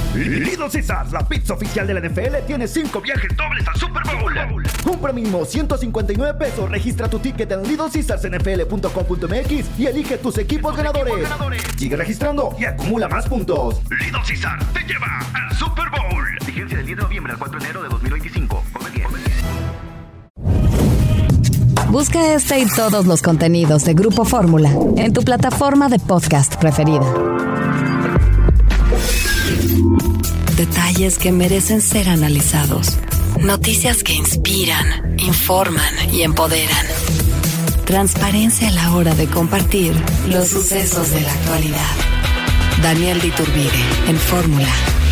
Little Caesars, la pizza oficial de la NFL, tiene 5 viajes dobles al Super Bowl. Compra mínimo $159. Registra tu ticket en LittleCaesarsNFL.com.mx y elige tus equipos ganadores. Sigue registrando y acumula más puntos. Little Caesars te lleva al Super Bowl. Vigencia del 10 de noviembre al 4 de enero de 2025. Come bien. Busca este y todos los contenidos de Grupo Fórmula en tu plataforma de podcast preferida. Detalles que merecen ser analizados. Noticias que inspiran, informan y empoderan. Transparencia a la hora de compartir los sucesos de la actualidad. Daniel de Iturbide en Fórmula.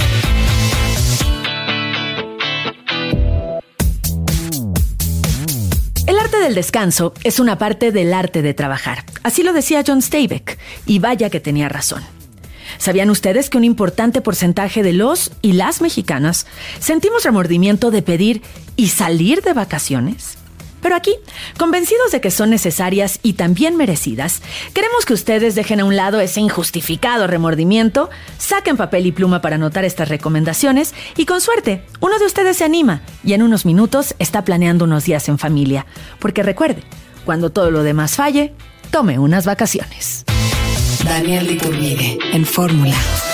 El arte del descanso es una parte del arte de trabajar. Así lo decía John Steinbeck, y vaya que tenía razón. ¿Sabían ustedes que un importante porcentaje de los y las mexicanas sentimos remordimiento de pedir y salir de vacaciones? Pero aquí, convencidos de que son necesarias y también merecidas, queremos que ustedes dejen a un lado ese injustificado remordimiento, saquen papel y pluma para anotar estas recomendaciones y con suerte, uno de ustedes se anima y en unos minutos está planeando unos días en familia. Porque recuerde, cuando todo lo demás falle, tome unas vacaciones. Daniel de Iturbide en Fórmula.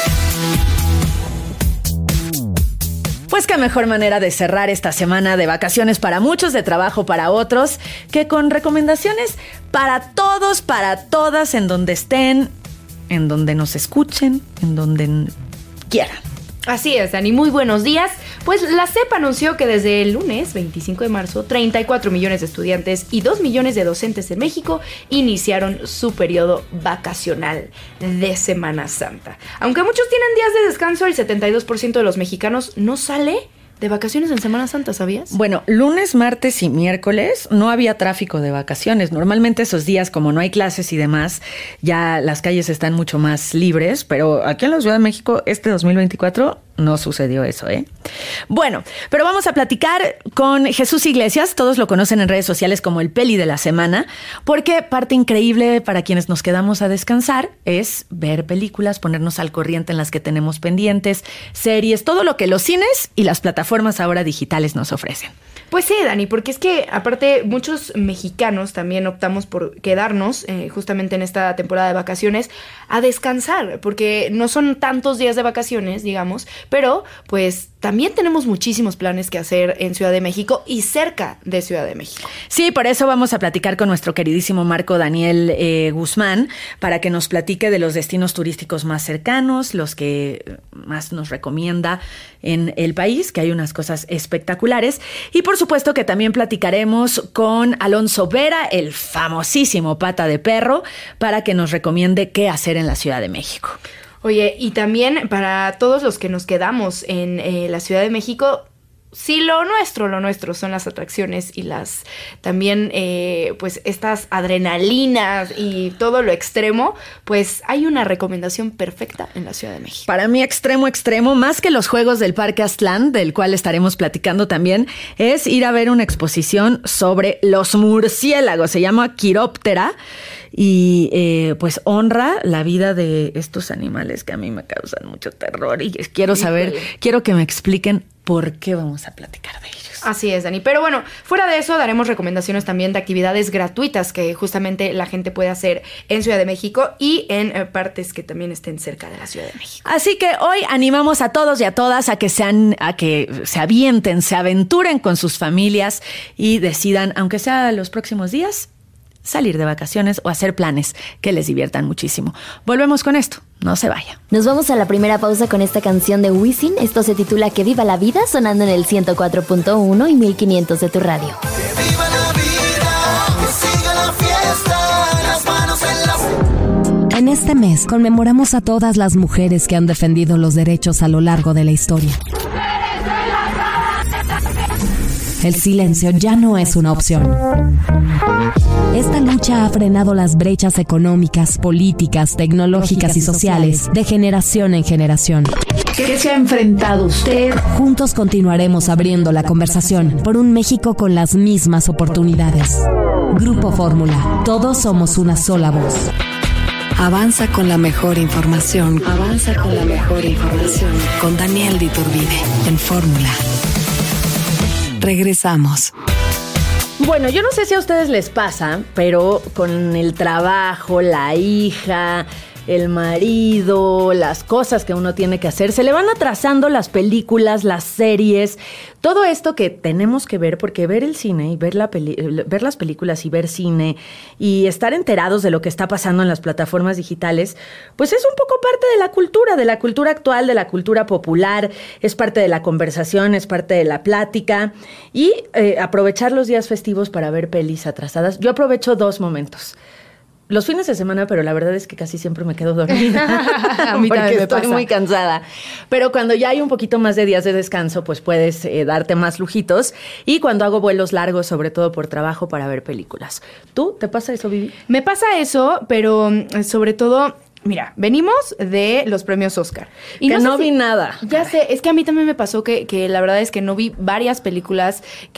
Pues qué mejor manera de cerrar esta semana de vacaciones para muchos, de trabajo para otros, que con recomendaciones para todos, para todas, en donde estén, en donde nos escuchen, en donde quieran. Así es, Dani, muy buenos días. Pues la CEP anunció que desde el lunes 25 de marzo, 34 millones de estudiantes y 2 millones de docentes en México iniciaron su periodo vacacional de Semana Santa. Aunque muchos tienen días de descanso, el 72% de los mexicanos no sale de vacaciones en Semana Santa, ¿sabías? Bueno, lunes, martes y miércoles no había tráfico de vacaciones. Normalmente esos días, como no hay clases y demás, ya las calles están mucho más libres, pero aquí en la Ciudad de México, este 2024, no sucedió eso, ¿eh? Bueno, pero vamos a platicar con Jesús Iglesias, todos lo conocen en redes sociales como el Peli de la Semana, porque parte increíble para quienes nos quedamos a descansar es ver películas, ponernos al corriente en las que tenemos pendientes, series, todo lo que los cines y las plataformas ahora digitales nos ofrecen. Pues sí, Dani, porque es que aparte muchos mexicanos también optamos por quedarnos justamente en esta temporada de vacaciones a descansar, porque no son tantos días de vacaciones, digamos, pero pues también tenemos muchísimos planes que hacer en Ciudad de México y cerca de Ciudad de México. Sí, por eso vamos a platicar con nuestro queridísimo Marco Daniel Guzmán para que nos platique de los destinos turísticos más cercanos, los que más nos recomienda en el país, que hay unas cosas espectaculares. Y por supuesto que también platicaremos con Alonso Vera, el famosísimo Pata de Perro, para que nos recomiende qué hacer en la Ciudad de México. Oye, y también para todos los que nos quedamos en la Ciudad de México, sí, lo nuestro son las atracciones y las también pues estas adrenalinas y todo lo extremo, pues hay una recomendación perfecta en la Ciudad de México. Para mí extremo, más que los juegos del Parque Aztlán, del cual estaremos platicando también, es ir a ver una exposición sobre los murciélagos, se llama Quiróptera. Y pues honra la vida de estos animales que a mí me causan mucho terror y quiero que me expliquen por qué vamos a platicar de ellos. Así es, Dani. Pero bueno, fuera de eso daremos recomendaciones también de actividades gratuitas que justamente la gente puede hacer en Ciudad de México y en partes que también estén cerca de la Ciudad de México. Así que hoy animamos a todos y a todas a que se avienten, se aventuren con sus familias y decidan, aunque sea los próximos días, salir de vacaciones o hacer planes que les diviertan muchísimo. Volvemos con esto, no se vaya. Nos vamos a la primera pausa con esta canción de Wisin. Esto se titula Que Viva la Vida, sonando en el 104.1 y 1500 de tu radio. Que viva la vida, que siga la fiesta, las manos en la... En este mes conmemoramos a todas las mujeres que han defendido los derechos a lo largo de la historia. El silencio ya no es una opción. Esta lucha ha frenado las brechas económicas, políticas, tecnológicas y sociales de generación en generación. ¿Qué se ha enfrentado usted? Juntos continuaremos abriendo la conversación por un México con las mismas oportunidades. Grupo Fórmula. Todos somos una sola voz. Avanza con la mejor información. Avanza con la mejor información. Con Daniel de Iturbide en Fórmula. Regresamos. Bueno, yo no sé si a ustedes les pasa, pero con el trabajo, la hija, el marido, las cosas que uno tiene que hacer, se le van atrasando las películas, las series, todo esto que tenemos que ver, porque ver el cine y ver las películas y ver cine y estar enterados de lo que está pasando en las plataformas digitales, pues es un poco parte de la cultura actual, de la cultura popular, es parte de la conversación, es parte de la plática y aprovechar los días festivos para ver pelis atrasadas. Yo aprovecho 2 momentos. Los fines de semana, pero la verdad es que casi siempre me quedo dormida. A mí porque también me estoy pasa. muy cansada. Pero cuando ya hay un poquito más de días de descanso, pues puedes darte más lujitos. Y cuando hago vuelos largos, sobre todo por trabajo, para ver películas. ¿Tú te pasa eso, Vivi? Me pasa eso, pero sobre todo, mira, venimos de los premios Oscar. Y que no sé vi nada. Ya sé, es que a mí también me pasó que la verdad es que no vi varias películas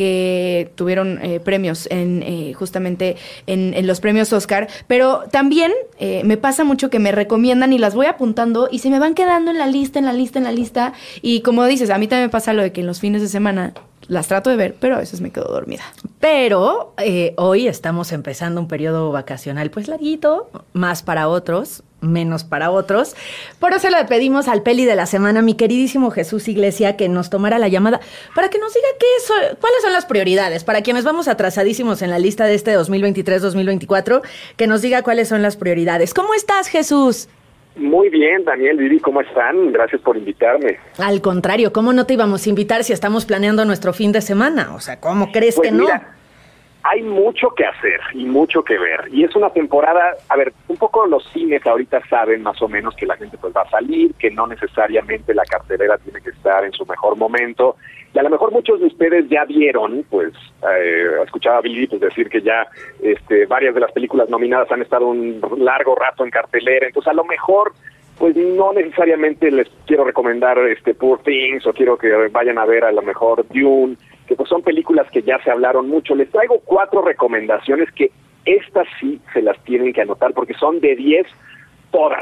que tuvieron premios justamente en los premios Oscar, pero también me pasa mucho que me recomiendan y las voy apuntando y se me van quedando en la lista. Y como dices, a mí también me pasa lo de que en los fines de semana las trato de ver, pero a veces me quedo dormida. Pero hoy estamos empezando un periodo vacacional pues larguito, más para otros, menos para otros. Por eso le pedimos al Peli de la semana, mi queridísimo Jesús Iglesia, que nos tomara la llamada para que nos diga cuáles son las prioridades. Para quienes vamos atrasadísimos en la lista de este 2023-2024, que nos diga cuáles son las prioridades. ¿Cómo estás, Jesús? Muy bien, Daniel, Vivi, ¿cómo están? Gracias por invitarme. Al contrario, ¿cómo no te íbamos a invitar si estamos planeando nuestro fin de semana? O sea, ¿cómo crees Pues que no? Mira, hay mucho que hacer y mucho que ver. Y es una temporada, a ver, un poco los cines ahorita saben más o menos que la gente pues va a salir, que no necesariamente la cartelera tiene que estar en su mejor momento. Y a lo mejor muchos de ustedes ya vieron, pues, escuchaba a Vivi pues decir que ya varias de las películas nominadas han estado un largo rato en cartelera. Entonces, a lo mejor, pues no necesariamente les quiero recomendar Poor Things o quiero que vayan a ver a lo mejor Dune, que pues son películas que ya se hablaron mucho. Les traigo 4 recomendaciones que estas sí se las tienen que anotar porque son de 10 todas.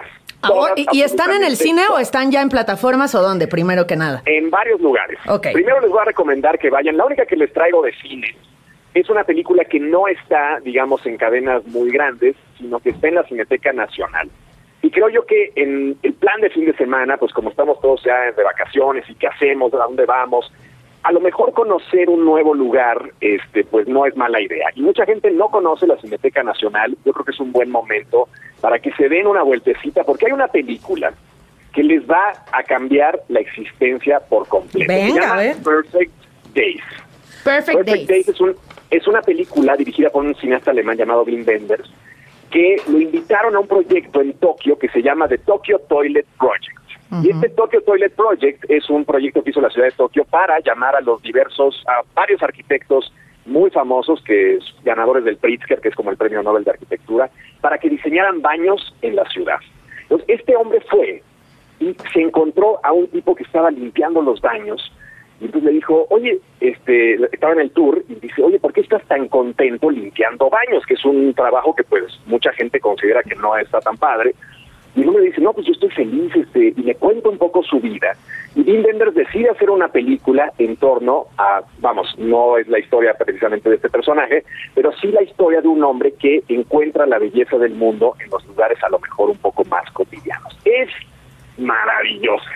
¿Y están en el cine o están ya en plataformas o dónde, primero que nada? En varios lugares. Okay. Primero les voy a recomendar que vayan. La única que les traigo de cine es una película que no está, digamos, en cadenas muy grandes, sino que está en la Cineteca Nacional. Y creo yo que en el plan de fin de semana, pues como estamos todos ya de vacaciones y qué hacemos, a dónde vamos, a lo mejor conocer un nuevo lugar, pues no es mala idea. Y mucha gente no conoce la Cineteca Nacional. Yo creo que es un buen momento para que se den una vueltecita, porque hay una película que les va a cambiar la existencia por completo. Venga, se llama a ver. Perfect Days. Perfect Days es una película dirigida por un cineasta alemán llamado Wim Wenders, que lo invitaron a un proyecto en Tokio que se llama The Tokyo Toilet Project. Y este Tokyo Toilet Project es un proyecto que hizo la ciudad de Tokio para llamar a varios arquitectos muy famosos, que es ganadores del Pritzker, que es como el premio Nobel de Arquitectura, para que diseñaran baños en la ciudad. Entonces, este hombre fue y se encontró a un tipo que estaba limpiando los baños, y entonces le dijo, oye, estaba en el tour, y dice, oye, ¿por qué estás tan contento limpiando baños? Que es un trabajo que pues mucha gente considera que no está tan padre. Y el hombre dice, no, pues yo estoy feliz, y le cuento un poco su vida. Y Wim Wenders decide hacer una película en torno a, no es la historia precisamente de este personaje, pero sí la historia de un hombre que encuentra la belleza del mundo en los lugares a lo mejor un poco más cotidianos. Es maravillosa.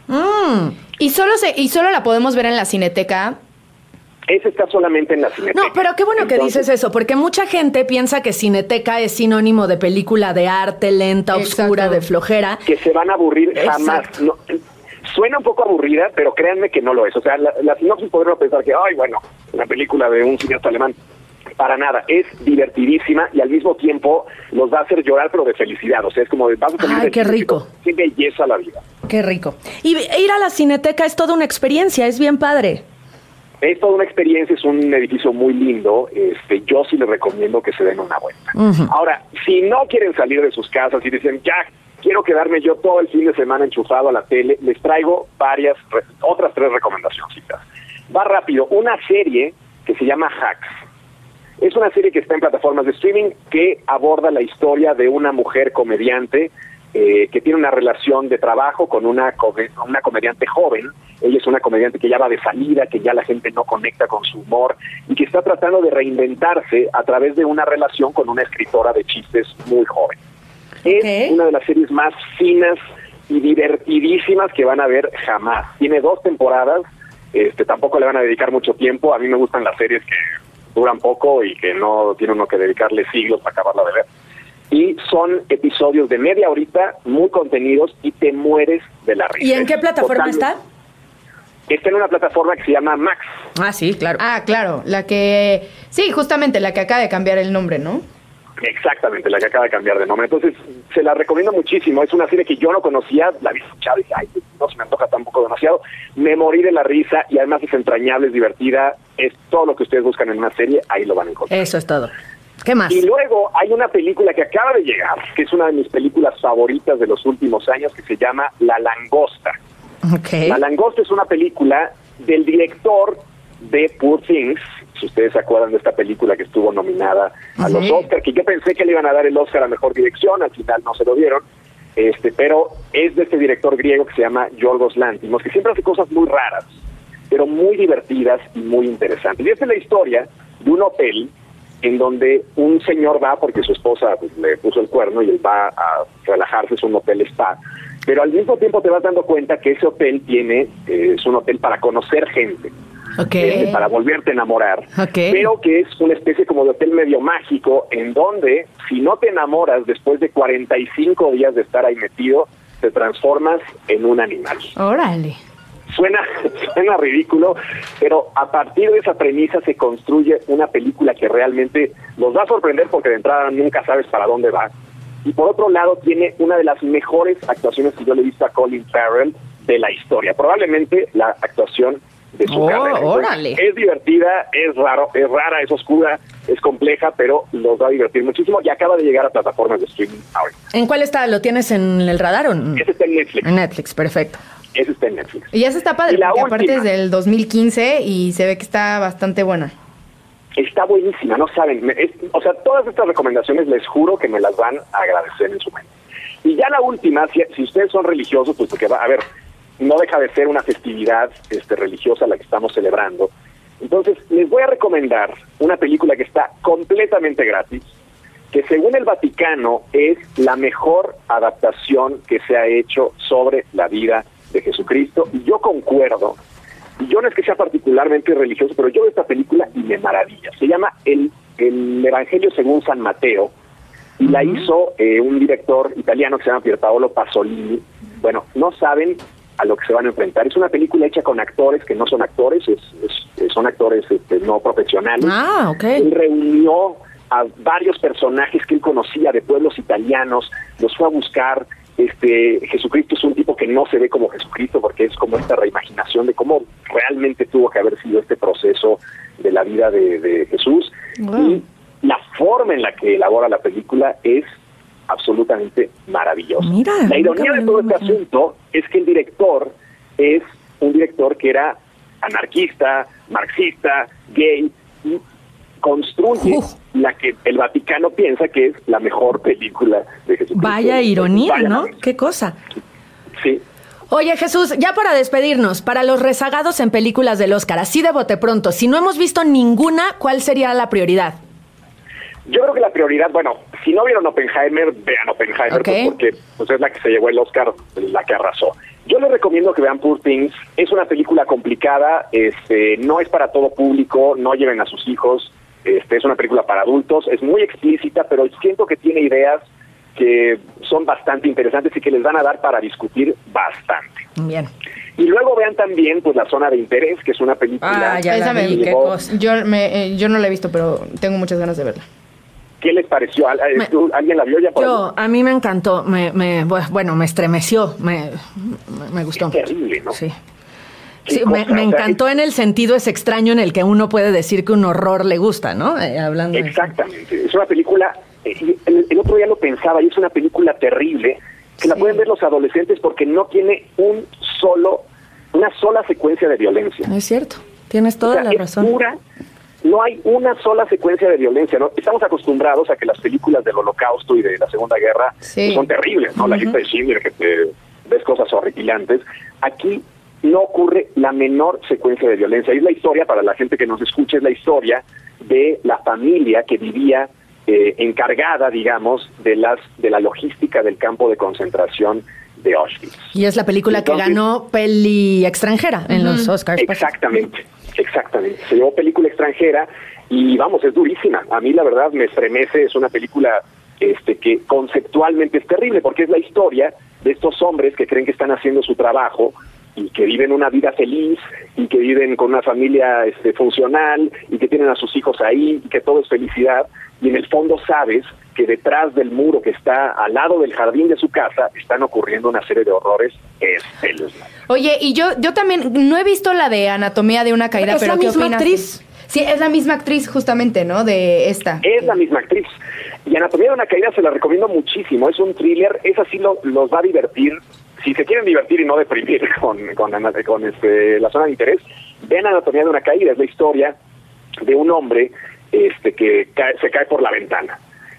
Y solo la podemos ver en la Cineteca. Ese está solamente en la Cineteca. No, pero qué bueno que dices eso, porque mucha gente piensa que Cineteca es sinónimo de película de arte, lenta, oscura, Exacto. de flojera. Que se van a aburrir jamás. No, suena un poco aburrida, pero créanme que no lo es. O sea, la sinopsis podría pensar que, una película de un cineasta alemán. Para nada, es divertidísima y al mismo tiempo los va a hacer llorar, pero de felicidad. O sea, es como vas a salir Ay, del qué cine, rico. Qué belleza la vida. Qué rico. Y ir a la Cineteca es toda una experiencia, es bien padre. Es toda una experiencia, es un edificio muy lindo. Yo sí les recomiendo que se den una vuelta. Ahora, si no quieren salir de sus casas y dicen, ya, quiero quedarme yo todo el fin de semana enchufado a la tele, les traigo otras 3 recomendacioncitas. Va rápido, una serie que se llama Hacks. Es una serie que está en plataformas de streaming que aborda la historia de una mujer comediante que tiene una relación de trabajo con una comediante joven. Ella es una comediante que ya va de salida, que ya la gente no conecta con su humor y que está tratando de reinventarse a través de una relación con una escritora de chistes muy joven. Es una de las series más finas y divertidísimas que van a ver jamás. Tiene 2 temporadas, tampoco le van a dedicar mucho tiempo. A mí me gustan las series que duran poco y que no tiene uno que dedicarle siglos para acabarla de ver. Y son episodios de media horita, muy contenidos, y te mueres de la risa. ¿Y en qué plataforma está? Está en una plataforma que se llama Max. Ah, sí, claro. Ah, claro, justamente la que acaba de cambiar el nombre, ¿no? Exactamente, la que acaba de cambiar de nombre. Entonces, se la recomiendo muchísimo. Es una serie que yo no conocía, la vi escuchada y dije, ay, no se me antoja tampoco demasiado. Me morí de la risa y además es entrañable, es divertida. Es todo lo que ustedes buscan en una serie, ahí lo van a encontrar. Eso es todo. ¿Qué más? Y luego hay una película que acaba de llegar, que es una de mis películas favoritas de los últimos años, que se llama La Langosta. Okay. La Langosta es una película del director de Poor Things. Si ustedes se acuerdan de esta película que estuvo nominada a los Oscar, que yo pensé que le iban a dar el Oscar a Mejor Dirección, al final no se lo dieron, pero es de este director griego que se llama Yorgos Lanthimos, que siempre hace cosas muy raras, pero muy divertidas y muy interesantes. Y esta es la historia de un hotel en donde un señor va porque su esposa le puso el cuerno y él va a relajarse, es un hotel spa, pero al mismo tiempo te vas dando cuenta que ese hotel es un hotel para conocer gente, para volverte a enamorar, pero que es una especie como de hotel medio mágico en donde si no te enamoras después de 45 días de estar ahí metido, te transformas en un animal. ¡Órale! Suena ridículo, pero a partir de esa premisa se construye una película que realmente los va a sorprender porque de entrada nunca sabes para dónde va. Y por otro lado tiene una de las mejores actuaciones que yo le he visto a Colin Farrell de la historia. Probablemente la actuación de su carrera. ¡Órale! Es divertida, es rara, es oscura, es compleja, pero los va a divertir muchísimo y acaba de llegar a plataformas de streaming ahora. ¿En cuál está? ¿Lo tienes en el radar o no? Ese está en Netflix. En Netflix, perfecto. Ese está en Netflix. Y ya se está padre, porque aparte es del 2015 y se ve que está bastante buena. Está buenísima, no saben. Todas estas recomendaciones les juro que me las van a agradecer en su mente. Y ya la última, si ustedes son religiosos, pues porque no deja de ser una festividad religiosa la que estamos celebrando. Entonces, les voy a recomendar una película que está completamente gratis, que según el Vaticano es la mejor adaptación que se ha hecho sobre la vida de Jesucristo, y yo concuerdo. Y yo no es que sea particularmente religioso, pero yo veo esta película y me maravilla. Se llama El Evangelio según San Mateo, y la hizo un director italiano que se llama Pierpaolo Pasolini. Bueno, no saben a lo que se van a enfrentar. Es una película hecha con actores que no son actores, son actores no profesionales. Ah, ok. Él reunió a varios personajes que él conocía de pueblos italianos, los fue a buscar. Jesucristo es un tipo que no se ve como Jesucristo porque es como esta reimaginación de cómo realmente tuvo que haber sido este proceso de la vida de Jesús. Y la forma en la que elabora la película es absolutamente maravillosa. Mira, la ironía de todo este asunto es que el director es un director que era anarquista, marxista, gay, y construye la que el Vaticano piensa que es la mejor película de Jesucristo. Vaya ironía, ¿no? Qué cosa. Sí. Oye, Jesús, ya para despedirnos, para los rezagados en películas del Oscar, así de bote pronto, si no hemos visto ninguna, ¿cuál sería la prioridad? Yo creo que la prioridad, si no vieron Oppenheimer, vean Oppenheimer, porque es la que se llevó el Oscar, la que arrasó. Yo les recomiendo que vean Poor Things. Es una película complicada, no es para todo público, no lleven a sus hijos. Es una película para adultos, es muy explícita, pero siento que tiene ideas que son bastante interesantes y que les van a dar para discutir bastante. Bien. Y luego vean también La Zona de Interés, que es una película... Ah, ya la vi, qué cosa. Yo no la he visto, pero tengo muchas ganas de verla. ¿Qué les pareció? ¿Alguien la vio ya? A mí me encantó, me estremeció, me gustó. Es terrible, ¿no? Sí. Sí, me encantó en el sentido es extraño en el que uno puede decir que un horror le gusta, ¿no? Hablando exactamente. Es una película, el otro día lo pensaba, y es una película terrible, que la pueden ver los adolescentes porque no tiene una sola secuencia de violencia. Es cierto, tienes toda la razón. Es pura no hay una sola secuencia de violencia, ¿no? Estamos acostumbrados a que las películas del Holocausto y de la Segunda Guerra pues, son terribles, ¿no? La lista de Schindler, que te ves cosas horripilantes. Aquí no ocurre la menor secuencia de violencia. Es la historia, para la gente que nos escucha, es la historia de la familia que vivía encargada, digamos, de la logística del campo de concentración de Auschwitz. Y es la película que ganó peli extranjera en los Oscars. Exactamente. Se llevó película extranjera y vamos, es durísima. A mí la verdad me estremece, es una película que conceptualmente es terrible porque es la historia de estos hombres que creen que están haciendo su trabajo y que viven una vida feliz y que viven con una familia funcional y que tienen a sus hijos ahí y que todo es felicidad, y en el fondo sabes que detrás del muro que está al lado del jardín de su casa están ocurriendo una serie de horrores espeluznantes. Oye, y yo también no he visto la de Anatomía de una caída, pero ¿qué opinas? ¿Es la misma actriz? Sí, es la misma actriz justamente, ¿no? De esta. Es la misma actriz. Y Anatomía de una caída se la recomiendo muchísimo. Es un thriller, esa sí los va a divertir. Si se quieren divertir y no deprimir con la zona de interés, ven Anatomía de una caída. Es la historia de un hombre que se cae por la ventana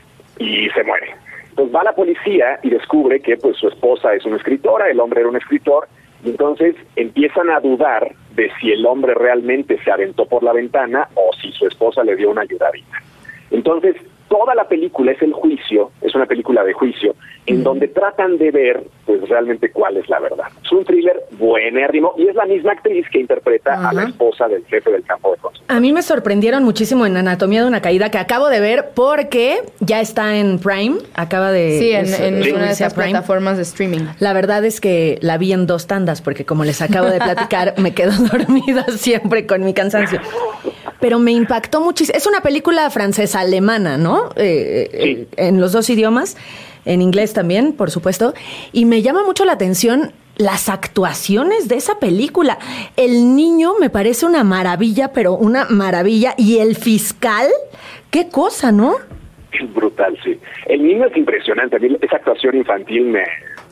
y se muere. Entonces va la policía y descubre que pues su esposa es una escritora, el hombre era un escritor, y entonces empiezan a dudar de si el hombre realmente se aventó por la ventana o si su esposa le dio una ayudadita. Entonces toda la película es el juicio, es una película de juicio, en donde tratan de ver pues realmente cuál es la verdad. Es un thriller buenérrimo y es la misma actriz que interpreta a la esposa del jefe del campo de concentración. A mí me sorprendieron muchísimo en Anatomía de una caída, que acabo de ver porque ya está en Prime, acaba de... Sí, en una de esas plataformas de streaming. La verdad es que la vi en 2 tandas porque como les acabo de platicar, me quedo dormida siempre con mi cansancio. Pero me impactó muchísimo. Es una película francesa-alemana, ¿no? Sí. En los 2 idiomas, en inglés también, por supuesto. Y me llama mucho la atención las actuaciones de esa película. El niño me parece una maravilla, pero una maravilla. Y el fiscal, qué cosa, ¿no? Es brutal, sí. El niño es impresionante. A mí esa actuación infantil me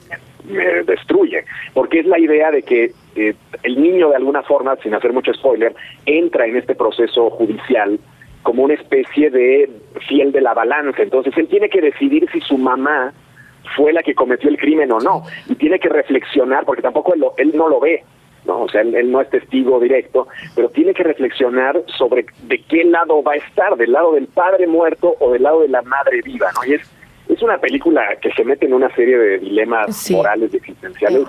destruye, porque es la idea de que el niño de alguna forma, sin hacer mucho spoiler, entra en este proceso judicial como una especie de fiel de la balanza. Entonces él tiene que decidir si su mamá fue la que cometió el crimen o no, y tiene que reflexionar, porque tampoco él no lo ve, ¿no? O sea, él no es testigo directo, pero tiene que reflexionar sobre de qué lado va a estar, del lado del padre muerto o del lado de la madre viva, ¿no? Y es una película que se mete en una serie de dilemas morales y existenciales.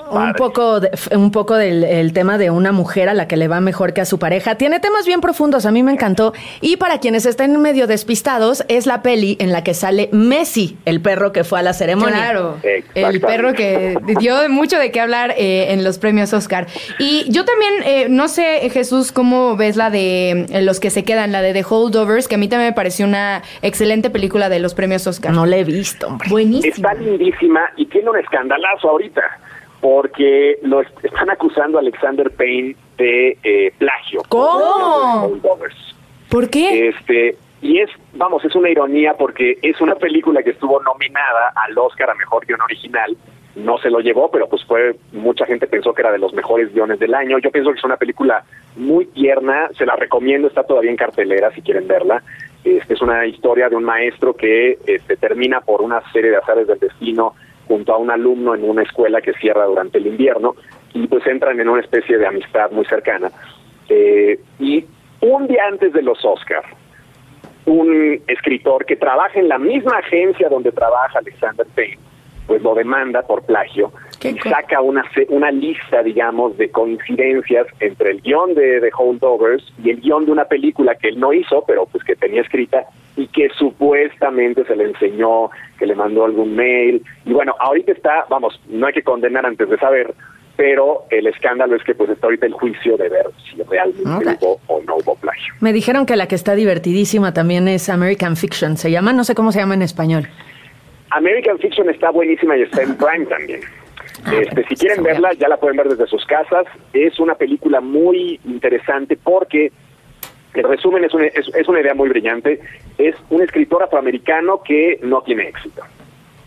Un poco del tema de una mujer a la que le va mejor que a su pareja. Tiene temas bien profundos, a mí me encantó. Y para quienes estén medio despistados, es la peli en la que sale Messi, el perro que fue a la ceremonia. Claro, el perro que dio mucho de qué hablar en los premios Oscar. Y yo también, no sé, Jesús, ¿cómo ves la de los que se quedan, la de The Holdovers? Que a mí también me pareció una excelente película de los premios Oscar. No la he visto. Buenísima. Está lindísima y tiene un escandalazo ahorita porque lo están acusando a Alexander Payne de plagio. ¿Cómo? ¿Por qué? Y es una ironía porque es una película que estuvo nominada al Oscar a Mejor Guión Original. No se lo llevó, pero pues mucha gente pensó que era de los mejores guiones del año. Yo pienso que es una película muy tierna, se la recomiendo, está todavía en cartelera si quieren verla. Es una historia de un maestro que termina por una serie de azares del destino junto a un alumno en una escuela que cierra durante el invierno y pues entran en una especie de amistad muy cercana. Y un día antes de los Oscar, un escritor que trabaja en la misma agencia donde trabaja Alexander Payne, pues lo demanda por plagio y saca una lista, digamos, de coincidencias entre el guión de The Holdovers y el guión de una película que él no hizo, pero pues que tenía escrita y que supuestamente se le enseñó, que le mandó algún mail. Y bueno, ahorita no hay que condenar antes de saber, pero el escándalo es que pues está ahorita el juicio de ver si realmente hubo o no hubo plagio. Me dijeron que la que está divertidísima también es American Fiction, se llama, no sé cómo se llama en español. American Fiction está buenísima y está en Prime también. Si quieren verla, ya la pueden ver desde sus casas. Es una película muy interesante porque, en resumen, es una idea muy brillante. Es un escritor afroamericano que no tiene éxito.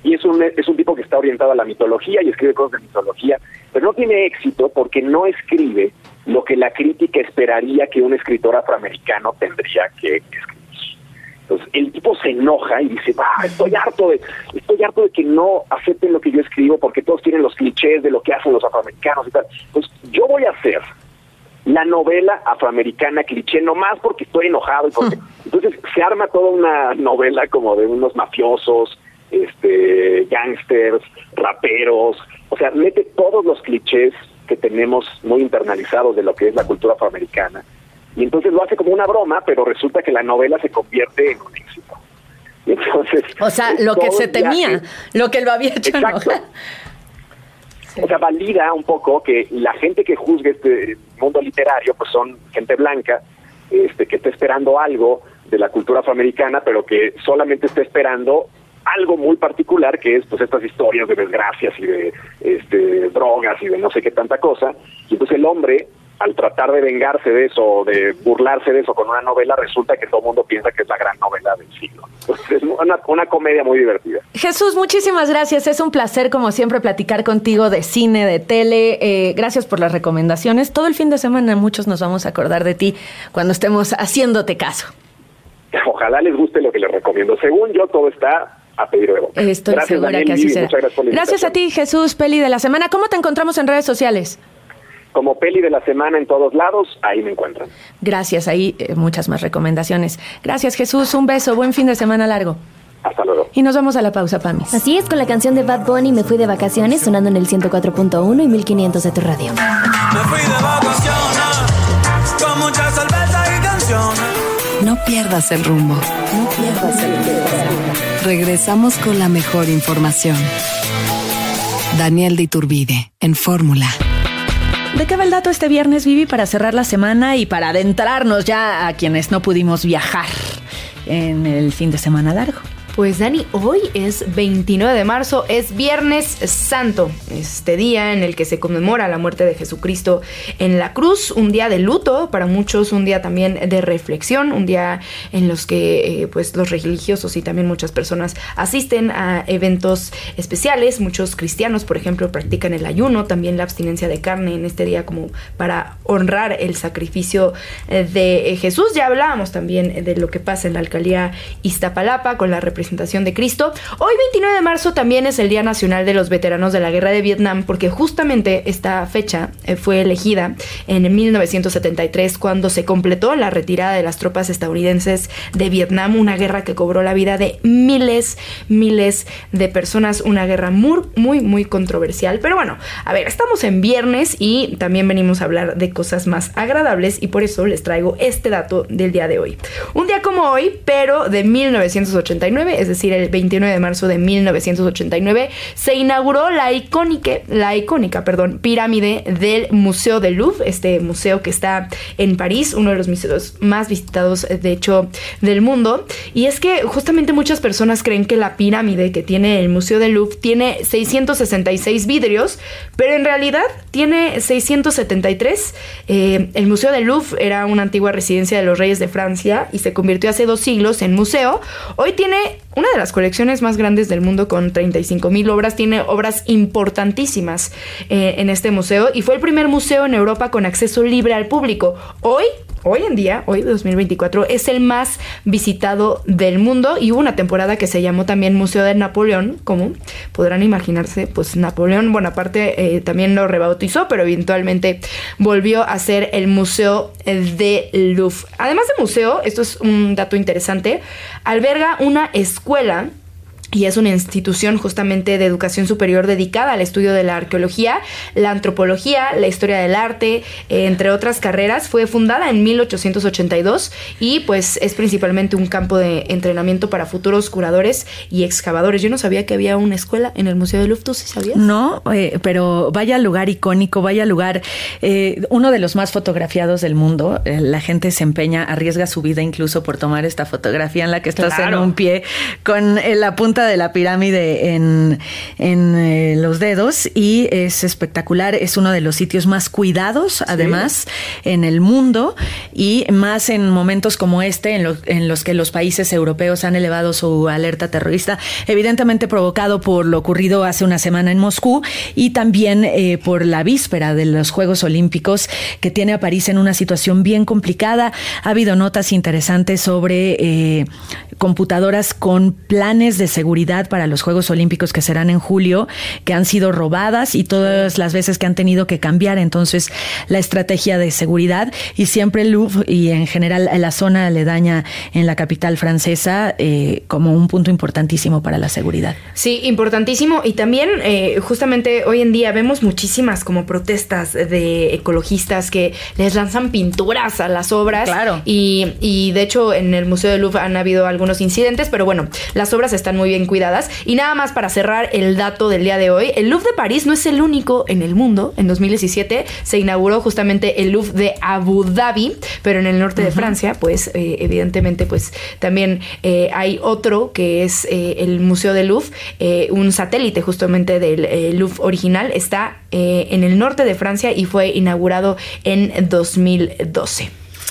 y es un tipo que está orientado a la mitología y escribe cosas de mitología, pero no tiene éxito porque no escribe lo que la crítica esperaría que un escritor afroamericano tendría que escribir. Entonces, el tipo se enoja y dice, estoy harto de que no acepten lo que yo escribo porque todos tienen los clichés de lo que hacen los afroamericanos y tal. Entonces, yo voy a hacer la novela afroamericana cliché nomás porque estoy enojado. Entonces, se arma toda una novela como de unos mafiosos, gángsters, raperos, o sea, mete todos los clichés que tenemos muy internalizados de lo que es la cultura afroamericana. Y entonces lo hace como una broma, pero resulta que la novela se convierte en un éxito. Y entonces, o sea, lo que se temía, lo que lo había hecho enojar. O sea, valida un poco que la gente que juzgue este mundo literario, pues son gente blanca, que está esperando algo de la cultura afroamericana, pero que solamente está esperando algo muy particular, que es pues estas historias de desgracias y de drogas y de no sé qué tanta cosa. Y entonces el hombre, al tratar de vengarse de eso, de burlarse de eso con una novela, resulta que todo el mundo piensa que es la gran novela del siglo. Entonces es una comedia muy divertida. Jesús, muchísimas gracias. Es un placer, como siempre, platicar contigo de cine, de tele. Gracias por las recomendaciones. Todo el fin de semana muchos nos vamos a acordar de ti cuando estemos haciéndote caso. Ojalá les guste lo que les recomiendo. Según yo, todo está a pedir de boca. Estoy segura Daniel, que así será. Gracias a ti, Jesús, Peli de la Semana. ¿Cómo te encontramos en redes sociales? Como Peli de la Semana en todos lados, ahí me encuentran. Gracias, ahí muchas más recomendaciones. Gracias, Jesús, un beso, buen fin de semana largo. Hasta luego. Y nos vamos a la pausa, Pamis. Así es, con la canción de Bad Bunny, Me Fui de Vacaciones, sonando en el 104.1 y 1500 de tu radio. Me fui de vacaciones, con mucha cerveza y canciones. No pierdas el rumbo. Regresamos con la mejor información. Daniel de Iturbide, en Fórmula. ¿De qué va el dato este viernes, Vivi, para cerrar la semana y para adentrarnos ya a quienes no pudimos viajar en el fin de semana largo? Pues Dani, hoy es 29 de marzo, es Viernes Santo, este día en el que se conmemora la muerte de Jesucristo en la cruz, un día de luto para muchos, un día también de reflexión, un día en los que pues los religiosos y también muchas personas asisten a eventos especiales. Muchos cristianos, por ejemplo, practican el ayuno, también la abstinencia de carne en este día como para honrar el sacrificio de Jesús. Ya hablábamos también de lo que pasa en la alcaldía Iztapalapa con la representación de Cristo. Hoy 29 de marzo también es el Día Nacional de los Veteranos de la Guerra de Vietnam, porque justamente esta fecha fue elegida en 1973 cuando se completó la retirada de las tropas estadounidenses de Vietnam, una guerra que cobró la vida de miles de personas, una guerra muy controversial. Pero bueno, a ver, estamos en viernes y también venimos a hablar de cosas más agradables y por eso les traigo este dato del día de hoy. Un día como hoy, pero de 1989, es decir, el 29 de marzo de 1989, se inauguró la icónica pirámide del Museo del Louvre, este museo que está en París, uno de los museos más visitados, de hecho, del mundo. Y es que justamente muchas personas creen que la pirámide que tiene el Museo del Louvre tiene 666 vidrios, pero en realidad tiene 673. El Museo del Louvre era una antigua residencia de los reyes de Francia y se convirtió hace 2 siglos en museo. Hoy tiene una de las colecciones más grandes del mundo con 35,000 obras, tiene obras importantísimas en este museo y fue el primer museo en Europa con acceso libre al público. Hoy en día, hoy 2024, es el más visitado del mundo y hubo una temporada que se llamó también Museo de Napoleón, como podrán imaginarse, pues Napoleón Bonaparte también lo rebautizó, pero eventualmente volvió a ser el Museo de Louvre. Además de museo, esto es un dato interesante, alberga una escuela y es una institución justamente de educación superior dedicada al estudio de la arqueología, la antropología, la historia del arte, entre otras carreras. Fue fundada en 1882 y pues es principalmente un campo de entrenamiento para futuros curadores y excavadores. Yo no sabía que había una escuela en el Museo de Louvre, ¿tú sí sabías? No, pero vaya lugar icónico, vaya lugar, uno de los más fotografiados del mundo. La gente se empeña, arriesga su vida incluso por tomar esta fotografía en la que estás en un pie con la punta esta de la pirámide en los dedos y es espectacular. Es uno de los sitios más cuidados, además, en el mundo, y más en momentos como este, en los que los países europeos han elevado su alerta terrorista, evidentemente provocado por lo ocurrido hace una semana en Moscú y también por la víspera de los Juegos Olímpicos, que tiene a París en una situación bien complicada. Ha habido notas interesantes sobre computadoras con planes de seguridad para los Juegos Olímpicos que serán en julio, que han sido robadas y todas las veces que han tenido que cambiar entonces la estrategia de seguridad, y siempre el Louvre y en general la zona aledaña en la capital francesa como un punto importantísimo para la seguridad. Sí, importantísimo. Y también justamente hoy en día vemos muchísimas como protestas de ecologistas que les lanzan pinturas a las obras. Claro. Y de hecho en el Museo del Louvre han habido algunos incidentes, pero bueno, las obras están muy bien cuidadas. Y nada más para cerrar el dato del día de hoy, el Louvre de París no es el único en el mundo. En 2017 se inauguró justamente el Louvre de Abu Dhabi, pero en el norte de Francia, pues evidentemente pues también hay otro que es el Museo del Louvre, un satélite justamente del Louvre original, está en el norte de Francia y fue inaugurado en 2012.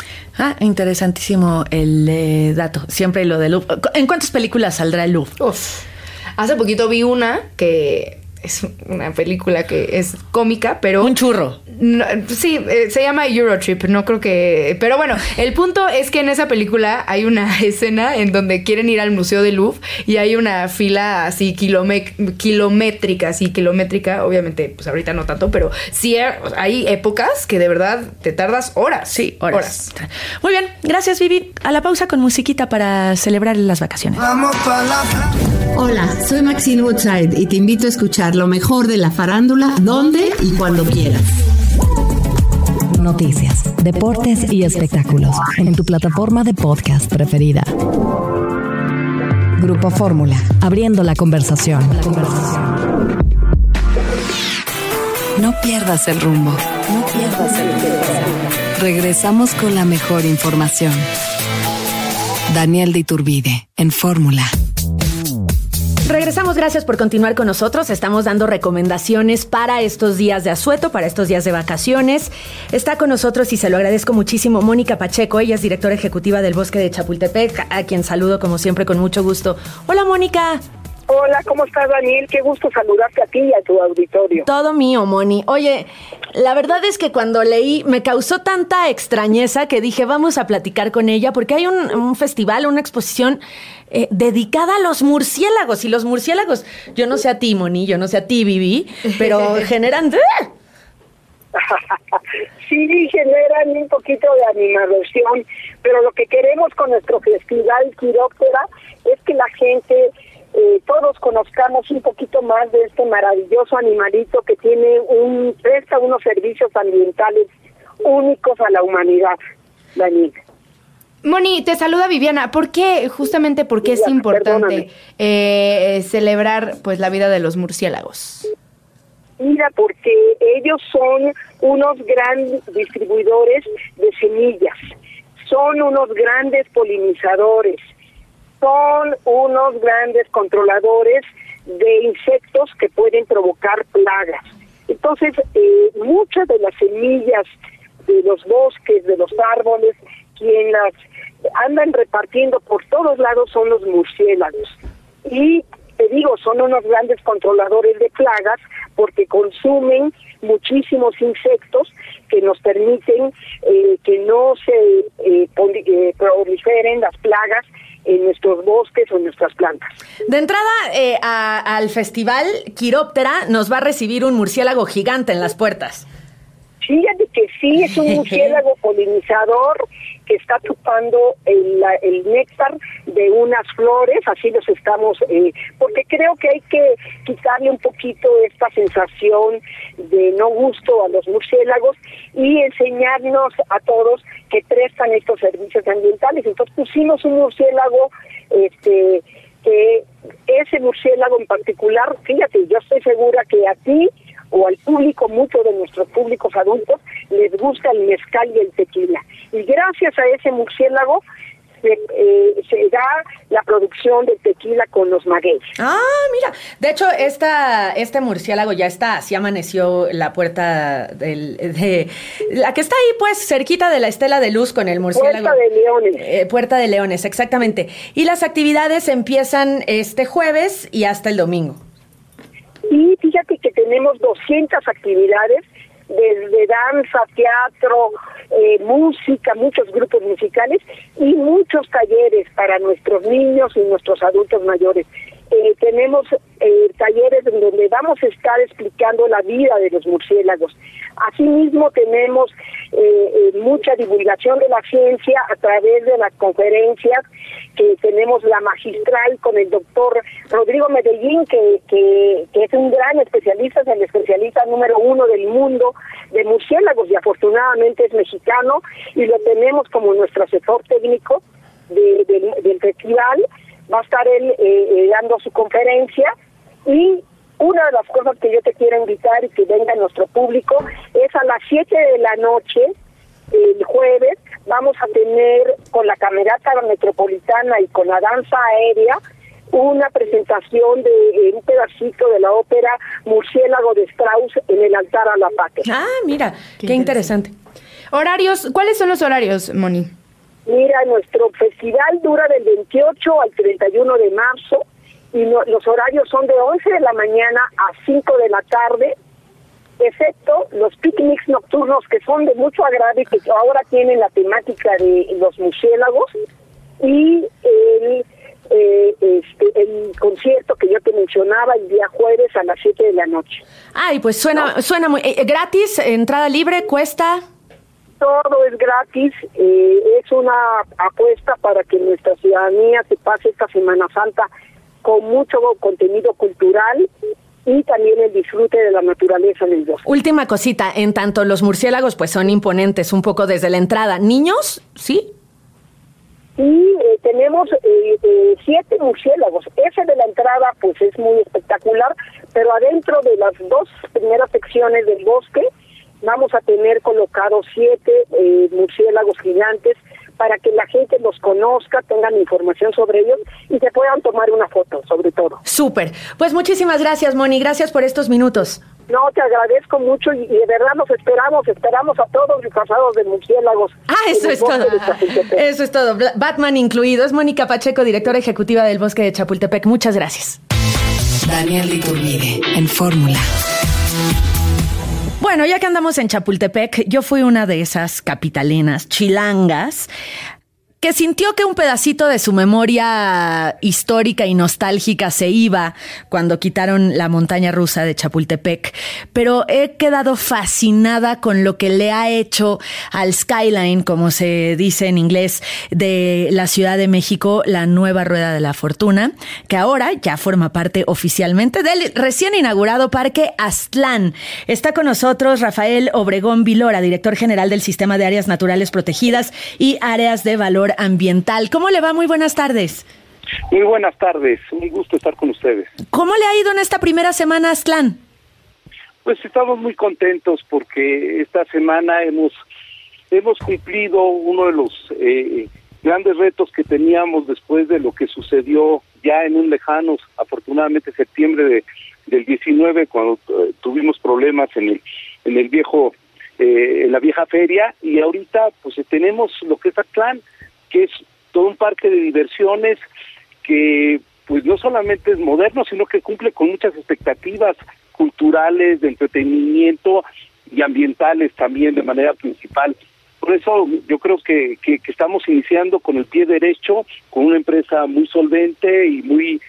Interesantísimo el dato. Siempre lo del Louvre. ¿En cuántas películas saldrá el Louvre? Hace poquito vi una que es una película que es cómica, pero... Un churro. No, sí, se llama Eurotrip, no creo que... Pero bueno, el punto es que en esa película hay una escena en donde quieren ir al Museo del Louvre y hay una fila así kilométrica, obviamente, pues ahorita no tanto, pero sí hay épocas que de verdad te tardas horas. Sí, horas. Muy bien, gracias, Vivi. A la pausa con musiquita para celebrar las vacaciones. Vamos pa' la... Hola, soy Maxine Woodside y te invito a escuchar lo mejor de la farándula, donde y cuando quieras. Noticias, deportes y espectáculos en tu plataforma de podcast preferida. Grupo Fórmula, abriendo la conversación. No pierdas el rumbo. Regresamos con la mejor información. Daniel de Iturbide, en Fórmula. Regresamos, gracias por continuar con nosotros. Estamos dando recomendaciones para estos días de asueto, para estos días de vacaciones. Está con nosotros y se lo agradezco muchísimo Mónica Pacheco. Ella es directora ejecutiva del Bosque de Chapultepec, a quien saludo como siempre con mucho gusto. Hola, Mónica. Hola, ¿cómo estás, Daniel? Qué gusto saludarte a ti y a tu auditorio. Todo mío, Moni. Oye, la verdad es que cuando leí me causó tanta extrañeza que dije, vamos a platicar con ella, porque hay un festival, una exposición dedicada a los murciélagos. Y los murciélagos, yo no sé a ti, Moni, yo no sé a ti, Vivi, pero generan... Sí, generan un poquito de animación, pero lo que queremos con nuestro festival Quiróptera es que la gente... todos conozcamos un poquito más de este maravilloso animalito que presta unos servicios ambientales únicos a la humanidad, Daniel. Moni, te saluda Viviana. ¿Por qué es importante celebrar pues la vida de los murciélagos? Mira, porque ellos son unos grandes distribuidores de semillas, son unos grandes polinizadores, son unos grandes controladores de insectos que pueden provocar plagas. Entonces, muchas de las semillas de los bosques, de los árboles, quien las andan repartiendo por todos lados son los murciélagos. Y te digo, son unos grandes controladores de plagas porque consumen muchísimos insectos que nos permiten que no se proliferen las plagas en nuestros bosques o en nuestras plantas. De entrada al festival Quiróptera nos va a recibir un murciélago gigante en las puertas. Fíjate que sí, es un murciélago polinizador que está chupando el néctar de unas flores, así los estamos, porque creo que hay que quitarle un poquito esta sensación de no gusto a los murciélagos y enseñarnos a todos que prestan estos servicios ambientales. Entonces pusimos un murciélago, que ese murciélago en particular, fíjate, yo estoy segura que a ti o al público, muchos de nuestros públicos adultos, les gusta el mezcal y el tequila. Y gracias a ese murciélago se da la producción de tequila con los magueyes. Ah, mira, de hecho este murciélago ya está, así amaneció la puerta de la que está ahí pues cerquita de la estela de luz con el murciélago. Puerta de Leones. Puerta de Leones, exactamente. Y las actividades empiezan este jueves y hasta el domingo. Y fíjate que tenemos 200 actividades, desde danza, teatro, música, muchos grupos musicales y muchos talleres para nuestros niños y nuestros adultos mayores. Tenemos talleres en donde vamos a estar explicando la vida de los murciélagos. Asimismo, tenemos mucha divulgación de la ciencia a través de las conferencias que tenemos la magistral con el doctor Rodrigo Medellín, que es un gran especialista, es el especialista número 1 del mundo de murciélagos y afortunadamente es mexicano y lo tenemos como nuestro asesor técnico del festival. Va a estar él dando su conferencia y una de las cosas que yo te quiero invitar y que venga nuestro público es a las 7 de la noche, el jueves, vamos a tener con la Camerata Metropolitana y con la danza aérea una presentación de un pedacito de la ópera Murciélago de Strauss en el altar a la patria. Ah, mira, qué interesante. Horarios, ¿cuáles son los horarios, Moni? Mira, nuestro festival dura del 28 al 31 de marzo y los horarios son de 11 de la mañana a 5 de la tarde, excepto los picnics nocturnos que son de mucho agrado y que ahora tienen la temática de los murciélagos y el concierto que yo te mencionaba el día jueves a las 7 de la noche. Ay, pues suena muy... ¿gratis? ¿Entrada libre? ¿Cuesta? Todo es gratis, es una apuesta para que nuestra ciudadanía se pase esta Semana Santa con mucho contenido cultural y también el disfrute de la naturaleza en el bosque. Última cosita, en tanto los murciélagos pues son imponentes un poco desde la entrada. ¿Niños? ¿Sí? Y tenemos 7 murciélagos. Ese de la entrada pues es muy espectacular, pero adentro de las 2 primeras secciones del bosque vamos a tener colocados 7 murciélagos gigantes para que la gente los conozca, tengan información sobre ellos y se puedan tomar una foto, sobre todo. Súper. Pues muchísimas gracias, Moni. Gracias por estos minutos. No, te agradezco mucho y de verdad nos esperamos a todos disfrazados de murciélagos. Ah, eso es todo. Eso es todo. Batman incluido. Es Mónica Pacheco, directora ejecutiva del Bosque de Chapultepec. Muchas gracias. Daniel Iturbide, en Fórmula. Bueno, ya que andamos en Chapultepec, yo fui una de esas capitalinas chilangas que sintió que un pedacito de su memoria histórica y nostálgica se iba cuando quitaron la montaña rusa de Chapultepec, pero he quedado fascinada con lo que le ha hecho al skyline, como se dice en inglés, de la Ciudad de México, la nueva Rueda de la Fortuna, que ahora ya forma parte oficialmente del recién inaugurado Parque Aztlán. Está con nosotros Rafael Obregón Vilora, director general del Sistema de Áreas Naturales Protegidas y Áreas de Valor Ambiental. ¿Cómo le va? Muy buenas tardes. Muy buenas tardes, un gusto estar con ustedes. ¿Cómo le ha ido en esta primera semana a Aztlán? Pues estamos muy contentos porque esta semana hemos cumplido uno de los grandes retos que teníamos después de lo que sucedió ya en un lejano, afortunadamente septiembre del 19, cuando tuvimos problemas en el viejo, en la vieja feria, y ahorita pues tenemos lo que es Aztlán, que es todo un parque de diversiones que pues no solamente es moderno, sino que cumple con muchas expectativas culturales, de entretenimiento y ambientales también de manera principal. Por eso yo creo que estamos iniciando con el pie derecho, con una empresa muy solvente y muy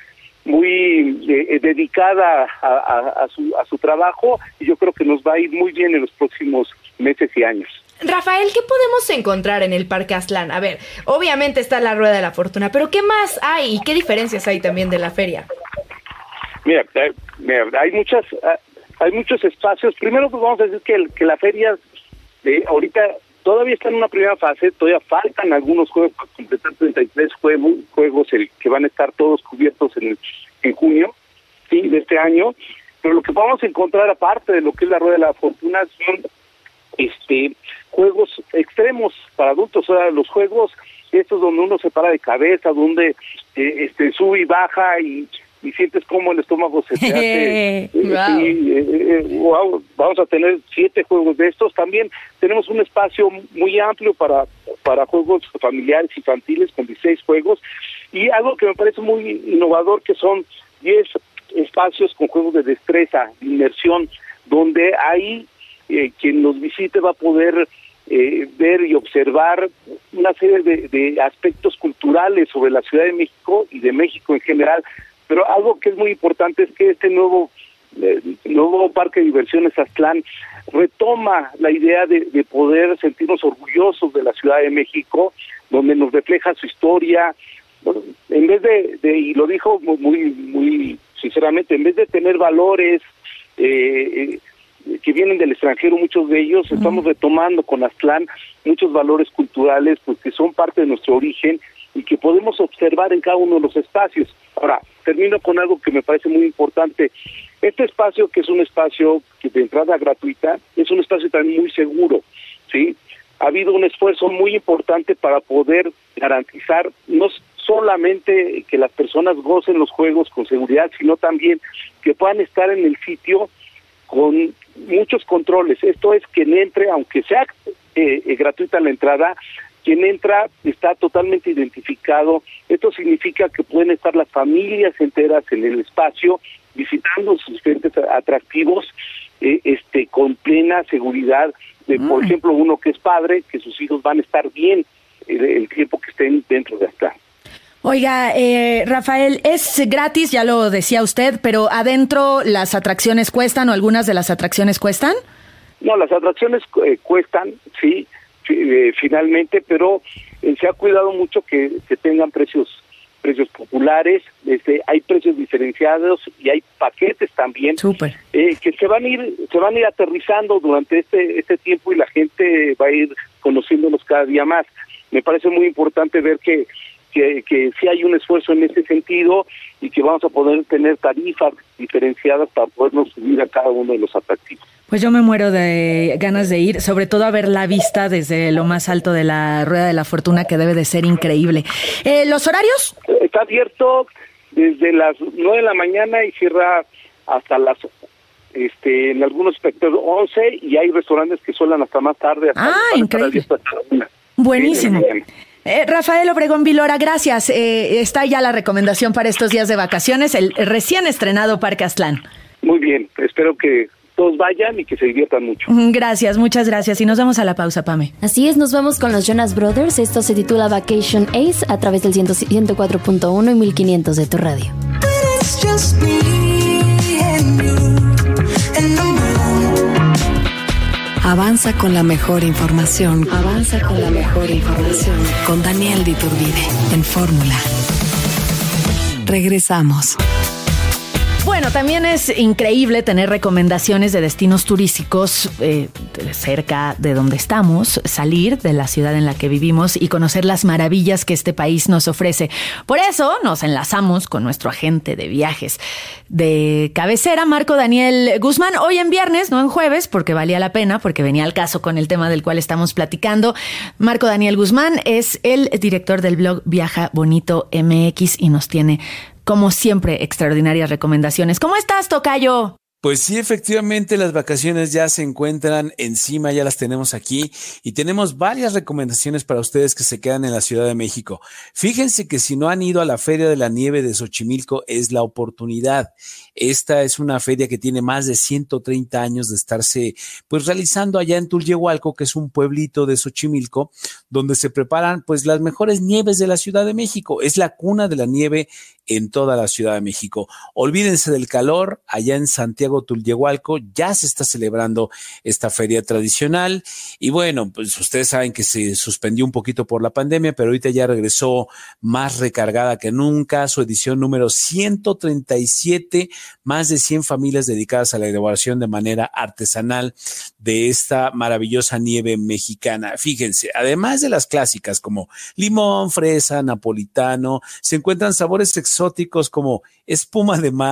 dedicada a su trabajo, y yo creo que nos va a ir muy bien en los próximos meses y años. Rafael, ¿qué podemos encontrar en el Parque Aztlán? A ver, obviamente está la Rueda de la Fortuna, pero ¿qué más hay y qué diferencias hay también de la feria? Mira, hay muchos espacios. Primero pues vamos a decir que la feria ahorita todavía está en una primera fase, todavía faltan algunos juegos para completar 33 juegos que van a estar todos cubiertos en junio, sí, de este año. Pero lo que vamos a encontrar aparte de lo que es la Rueda de la Fortuna son juegos extremos para adultos, o sea, los juegos estos donde uno se para de cabeza, donde sube y baja y sientes como el estómago se te hace. Wow, vamos a tener 7 juegos de estos. También tenemos un espacio muy amplio para juegos familiares, infantiles, con 16 juegos. Y algo que me parece muy innovador, que son 10 espacios con juegos de destreza, de inmersión, donde ahí quien nos visite va a poder ver y observar una serie de aspectos culturales sobre la Ciudad de México y de México en general. Pero algo que es muy importante es que este nuevo parque de diversiones Aztlán retoma la idea de poder sentirnos orgullosos de la Ciudad de México, donde nos refleja su historia. Bueno, en vez de y lo dijo muy sinceramente, en vez de tener valores que vienen del extranjero, muchos de ellos, estamos retomando con Aztlán muchos valores culturales, pues que son parte de nuestro origen y que podemos observar en cada uno de los espacios. Ahora, termino con algo que me parece muy importante. Este espacio, que es un espacio que de entrada gratuita, es un espacio también muy seguro, ¿sí? Ha habido un esfuerzo muy importante para poder garantizar no solamente que las personas gocen los juegos con seguridad, sino también que puedan estar en el sitio con muchos controles. Esto es, quien entre, aunque sea gratuita la entrada, quien entra está totalmente identificado. Esto significa que pueden estar las familias enteras en el espacio visitando sus diferentes atractivos con plena seguridad. Por ejemplo, uno que es padre, que sus hijos van a estar bien el tiempo que estén dentro de Aztlán. Oiga, Rafael, es gratis, ya lo decía usted, pero adentro las atracciones cuestan o algunas de las atracciones cuestan. No, las atracciones cuestan, sí, finalmente, pero se ha cuidado mucho que tengan precios populares. Hay precios diferenciados y hay paquetes también. Súper. Que se van a ir aterrizando durante este tiempo y la gente va a ir conociéndolos cada día más. Me parece muy importante ver que sí hay un esfuerzo en ese sentido y que vamos a poder tener tarifas diferenciadas para podernos subir a cada uno de los atractivos. Pues yo me muero de ganas de ir, sobre todo a ver la vista desde lo más alto de la Rueda de la Fortuna, que debe de ser increíble. ¿Los horarios? Está abierto desde las 9 de la mañana y cierra hasta las en algunos aspectos 11, y hay restaurantes que suelen hasta más tarde. Increíble. Buenísimo. Rafael Obregón Vilora, gracias. Está ya la recomendación para estos días de vacaciones, el recién estrenado Parque Aztlán. Muy bien, espero que todos vayan y que se diviertan mucho. Gracias, muchas gracias. Y nos vamos a la pausa, Pame. Así es, nos vamos con los Jonas Brothers. Esto se titula Vacation Ace a través del 104.1 y 1500 de tu radio. Avanza con la mejor información. Con Daniel de Iturbide en Fórmula. Regresamos. Bueno, también es increíble tener recomendaciones de destinos turísticos cerca de donde estamos, salir de la ciudad en la que vivimos y conocer las maravillas que este país nos ofrece. Por eso nos enlazamos con nuestro agente de viajes de cabecera, Marco Daniel Guzmán, hoy en viernes, no en jueves, porque valía la pena, porque venía al caso con el tema del cual estamos platicando. Marco Daniel Guzmán es el director del blog Viaja Bonito MX y nos tiene, como siempre, extraordinarias recomendaciones. ¿Cómo estás, tocayo? Pues sí, efectivamente, las vacaciones ya se encuentran encima, ya las tenemos aquí y tenemos varias recomendaciones para ustedes que se quedan en la Ciudad de México. Fíjense que si no han ido a la Feria de la Nieve de Xochimilco, es la oportunidad. Esta es una feria que tiene más de 130 años de estarse pues realizando allá en Tulyehualco, que es un pueblito de Xochimilco, donde se preparan pues las mejores nieves de la Ciudad de México. Es la cuna de la nieve en toda la Ciudad de México. Olvídense del calor, allá en Santiago Tulyehualco ya se está celebrando esta feria tradicional y bueno, pues ustedes saben que se suspendió un poquito por la pandemia, pero ahorita ya regresó más recargada que nunca, su edición número 137, más de 100 familias dedicadas a la elaboración de manera artesanal de esta maravillosa nieve mexicana. Fíjense, además de las clásicas como limón, fresa, napolitano, se encuentran sabores exóticos como espuma de mar,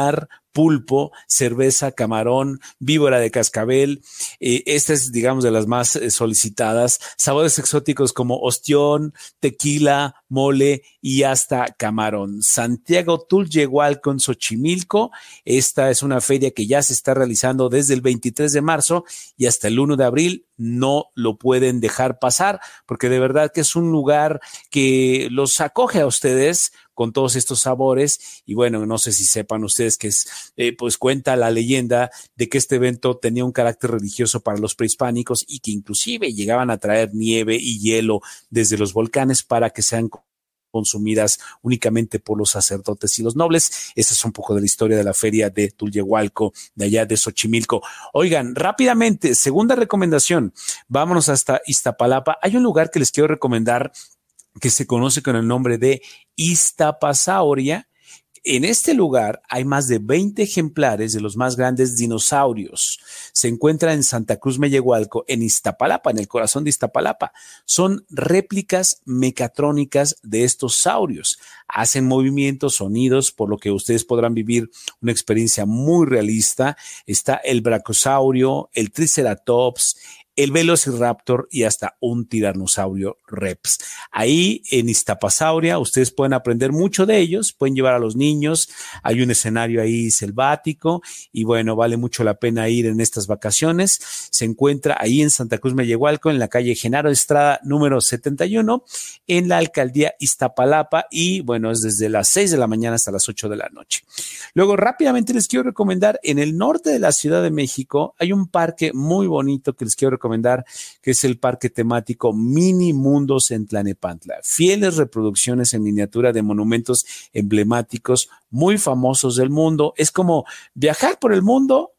pulpo, cerveza, camarón, víbora de cascabel. Esta es, digamos, de las más solicitadas. Sabores exóticos como ostión, tequila, mole y hasta camarón. Santiago Tulyehualco en Xochimilco. Esta es una feria que ya se está realizando desde el 23 de marzo y hasta el 1 de abril. No lo pueden dejar pasar porque de verdad que es un lugar que los acoge a ustedes con todos estos sabores. Y bueno, no sé si sepan ustedes que es, pues cuenta la leyenda de que este evento tenía un carácter religioso para los prehispánicos y que inclusive llegaban a traer nieve y hielo desde los volcanes para que sean consumidas únicamente por los sacerdotes y los nobles. Esa es un poco de la historia de la feria de Tulyehualco, de allá de Xochimilco. Oigan, rápidamente, segunda recomendación, vámonos hasta Iztapalapa. Hay un lugar que les quiero recomendar que se conoce con el nombre de Iztapasauria. En este lugar hay más de 20 ejemplares de los más grandes dinosaurios. Se encuentra en Santa Cruz Mellehualco, en Iztapalapa, en el corazón de Iztapalapa. Son réplicas mecatrónicas de estos saurios. Hacen movimientos, sonidos, por lo que ustedes podrán vivir una experiencia muy realista. Está el Brachiosaurus, el Triceratops, el Velociraptor y hasta un Tiranosaurio Rex. Ahí en Iztapasauria ustedes pueden aprender mucho de ellos, pueden llevar a los niños, hay un escenario ahí selvático y bueno, vale mucho la pena ir en estas vacaciones. Se encuentra ahí en Santa Cruz Mellehualco, en la calle Genaro Estrada número 71, en la alcaldía Iztapalapa y bueno, es desde las 6 de la mañana hasta las 8 de la noche. Luego rápidamente les quiero recomendar, en el norte de la Ciudad de México hay un parque muy bonito que les quiero recomendar, que es el parque temático Mini Mundos en Tlalnepantla. Fieles reproducciones en miniatura de monumentos emblemáticos muy famosos del mundo. Es como viajar por el mundo,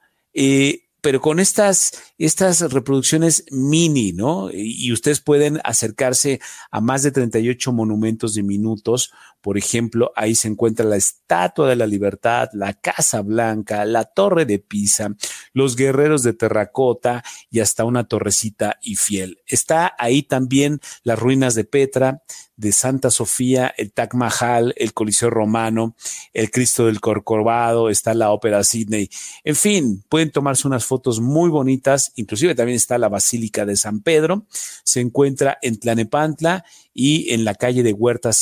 pero con estas reproducciones mini, ¿no? Y ustedes pueden acercarse a más de 38 monumentos diminutos. Por ejemplo, ahí se encuentra la Estatua de la Libertad, la Casa Blanca, la Torre de Pisa, los guerreros de terracota y hasta una torrecita Eiffel. Está ahí también las ruinas de Petra, de Santa Sofía, el Taj Mahal, el Coliseo Romano, el Cristo del Corcovado, está la Ópera Sydney. En fin, pueden tomarse unas fotos muy bonitas, inclusive también está la Basílica de San Pedro, se encuentra en Tlalnepantla y en la calle de Huerta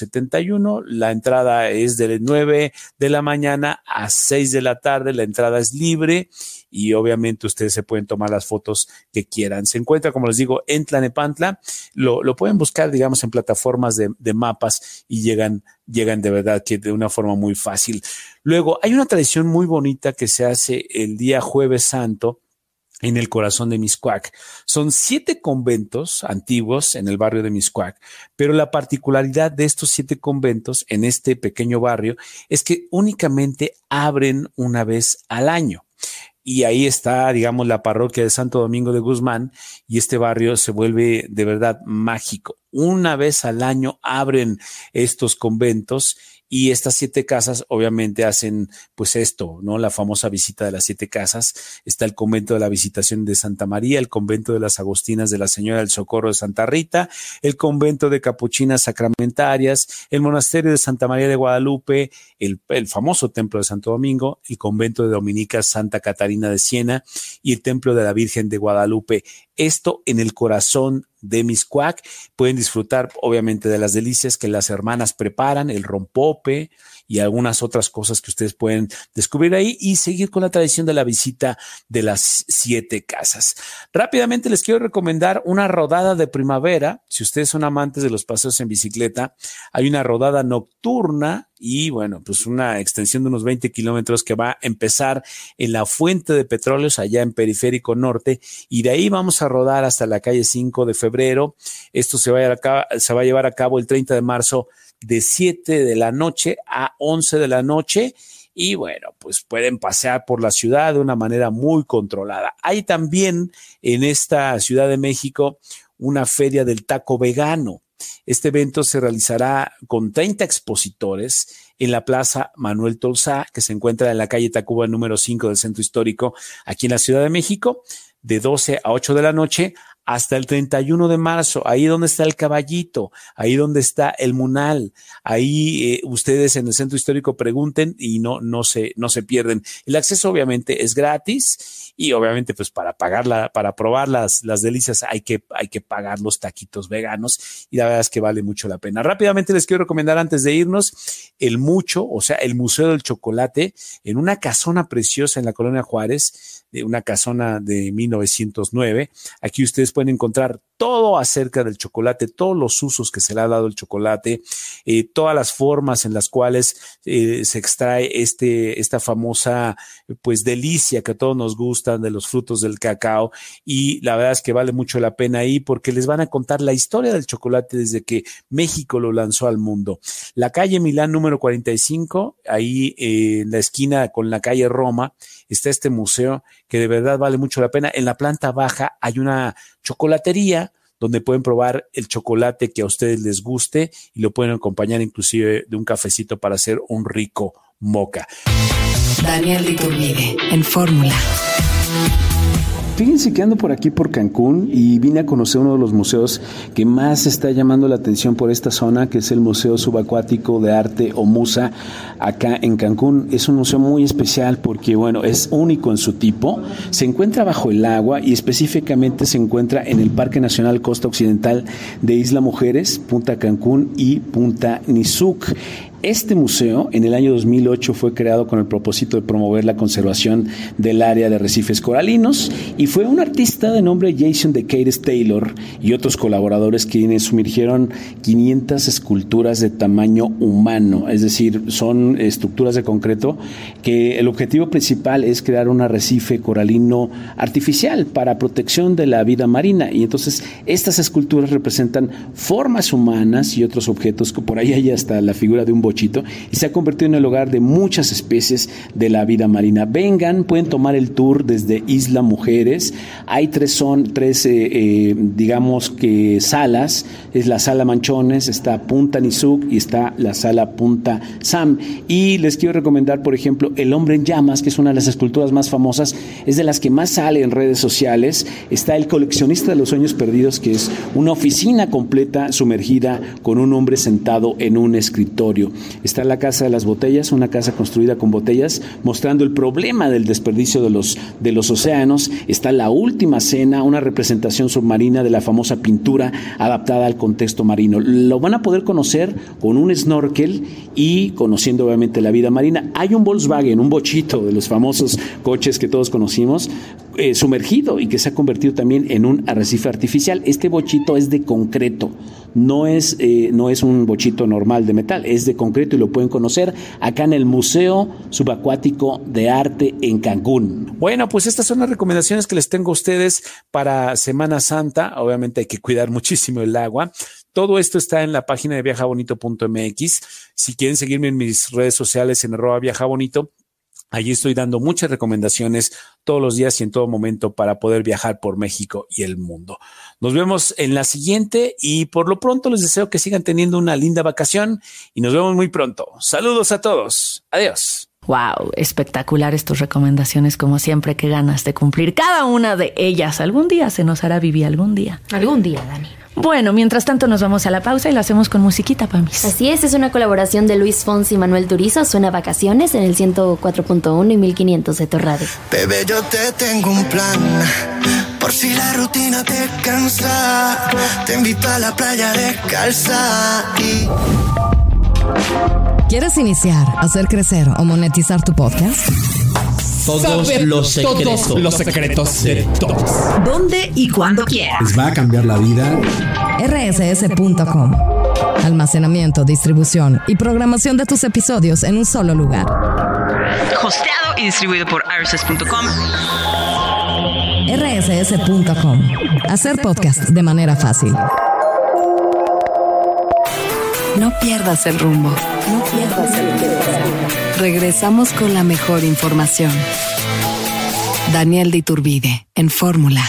171. La entrada es de 9 de la mañana a 6 de la tarde, la entrada es libre y obviamente ustedes se pueden tomar las fotos que quieran. Se encuentra, como les digo, en Tlalnepantla, lo pueden buscar, digamos, en plataformas de mapas y llegan de verdad que de una forma muy fácil. Luego, hay una tradición muy bonita que se hace el día Jueves Santo, en el corazón de Mixcoac. Son 7 conventos antiguos en el barrio de Mixcoac, pero la particularidad de estos 7 conventos en este pequeño barrio es que únicamente abren una vez al año. Y ahí está, digamos, la parroquia de Santo Domingo de Guzmán y este barrio se vuelve de verdad mágico. Una vez al año abren estos conventos y estas 7 casas obviamente hacen pues esto, ¿no? La famosa visita de las 7 casas. Está el convento de la Visitación de Santa María, el convento de las Agustinas de la Señora del Socorro de Santa Rita, el convento de Capuchinas Sacramentarias, el monasterio de Santa María de Guadalupe, el famoso templo de Santo Domingo, el convento de Dominicas Santa Catarina de Siena y el templo de la Virgen de Guadalupe. Esto en el corazón de Mixcoac. Pueden disfrutar obviamente de las delicias que las hermanas preparan, el rompope y algunas otras cosas que ustedes pueden descubrir ahí y seguir con la tradición de la visita de las 7 casas. Rápidamente les quiero recomendar una rodada de primavera. Si ustedes son amantes de los paseos en bicicleta, hay una rodada nocturna y bueno, pues una extensión de unos 20 kilómetros que va a empezar en la Fuente de Petróleos allá en Periférico Norte y de ahí vamos a rodar hasta la calle 5 de febrero. Esto se va a llevar a cabo el 30 de marzo de 7 de la noche a 11 de la noche y bueno, pues pueden pasear por la ciudad de una manera muy controlada. Hay también en esta Ciudad de México una feria del taco vegano. Este evento se realizará con 30 expositores en la Plaza Manuel Tolsá, que se encuentra en la calle Tacuba número 5 del Centro Histórico, aquí en la Ciudad de México, de 12 a 8 de la noche. hasta el 31 de marzo, ahí donde está el Caballito, ahí donde está el Munal, ahí ustedes en el Centro Histórico pregunten y no se pierden. El acceso obviamente es gratis y obviamente pues para probar las delicias hay que pagar los taquitos veganos y la verdad es que vale mucho la pena. Rápidamente les quiero recomendar antes de irnos el Museo del Chocolate, en una casona preciosa en la Colonia Juárez, una casona de 1909. Aquí ustedes pueden encontrar todo acerca del chocolate, todos los usos que se le ha dado el chocolate, todas las formas en las cuales se extrae esta famosa pues delicia que a todos nos gustan de los frutos del cacao, y la verdad es que vale mucho la pena ir porque les van a contar la historia del chocolate desde que México lo lanzó al mundo. La calle Milán número 45, ahí en la esquina con la calle Roma, está este museo que de verdad vale mucho la pena. En la planta baja hay una chocolatería donde pueden probar el chocolate que a ustedes les guste y lo pueden acompañar inclusive de un cafecito para hacer un rico moca. Daniel de Iturbide, en Fórmula. Fíjense que ando por aquí por Cancún y vine a conocer uno de los museos que más está llamando la atención por esta zona, que es el Museo Subacuático de Arte o MUSA, acá en Cancún. Es un museo muy especial porque, bueno, es único en su tipo. Se encuentra bajo el agua y específicamente se encuentra en el Parque Nacional Costa Occidental de Isla Mujeres, Punta Cancún y Punta Nizuc. Este museo en el año 2008 fue creado con el propósito de promover la conservación del área de arrecifes coralinos y fue un artista de nombre Jason Decaires Taylor y otros colaboradores quienes sumergieron 500 esculturas de tamaño humano, es decir, son estructuras de concreto que el objetivo principal es crear un arrecife coralino artificial para protección de la vida marina, y entonces estas esculturas representan formas humanas y otros objetos, que por ahí hay hasta la figura de un bochito, y se ha convertido en el hogar de muchas especies de la vida marina. Vengan, pueden tomar el tour desde Isla Mujeres. Hay tres digamos que salas. Es la sala Manchones, está Punta Nizuc y está la sala Punta Sam. Y les quiero recomendar, por ejemplo, El Hombre en Llamas, que es una de las esculturas más famosas, es de las que más sale en redes sociales. Está El Coleccionista de los Sueños Perdidos, que es una oficina completa sumergida con un hombre sentado en un escritorio. Está la Casa de las Botellas, una casa construida con botellas, mostrando el problema del desperdicio de los océanos. Está La Última Cena, una representación submarina de la famosa pintura adaptada al contexto marino. Lo van a poder conocer con un snorkel y conociendo obviamente la vida marina. Hay un Volkswagen, un bochito de los famosos coches que todos conocimos, sumergido y que se ha convertido también en un arrecife artificial. Este bochito es de concreto, no es un bochito normal de metal, es de concreto y lo pueden conocer acá en el Museo Subacuático de Arte en Cancún. Bueno, pues estas son las recomendaciones que les tengo a ustedes para Semana Santa. Obviamente hay que cuidar muchísimo el agua. Todo esto está en la página de viajabonito.mx. Si quieren seguirme en mis redes sociales en @viajabonito, allí estoy dando muchas recomendaciones todos los días y en todo momento para poder viajar por México y el mundo. Nos vemos en la siguiente y por lo pronto les deseo que sigan teniendo una linda vacación y nos vemos muy pronto. Saludos a todos. Adiós. Wow, espectaculares tus recomendaciones, como siempre. Qué ganas de cumplir cada una de ellas. Algún día se nos hará, Vivi, algún día. Algún día, Dani. Bueno, mientras tanto nos vamos a la pausa y lo hacemos con musiquita, Pamis. Así es una colaboración de Luis Fonsi y Manuel Turizo. Suena Vacaciones en el 104.1 y 1500 de tu radio. Bebé, yo te tengo un plan, por si la rutina te cansa. Te invito a la playa descalza y... ¿Quieres iniciar, hacer crecer o monetizar tu podcast? Todos los secretos de todos. ¿Dónde y cuándo quieras? Les va a cambiar la vida. rss.com. Almacenamiento, distribución y programación de tus episodios en un solo lugar. Hosteado y distribuido por rss.com. rss.com. Hacer podcast de manera fácil. No pierdas el rumbo. No pierdas el rumbo. Regresamos con la mejor información. Daniel de Iturbide, en Fórmula.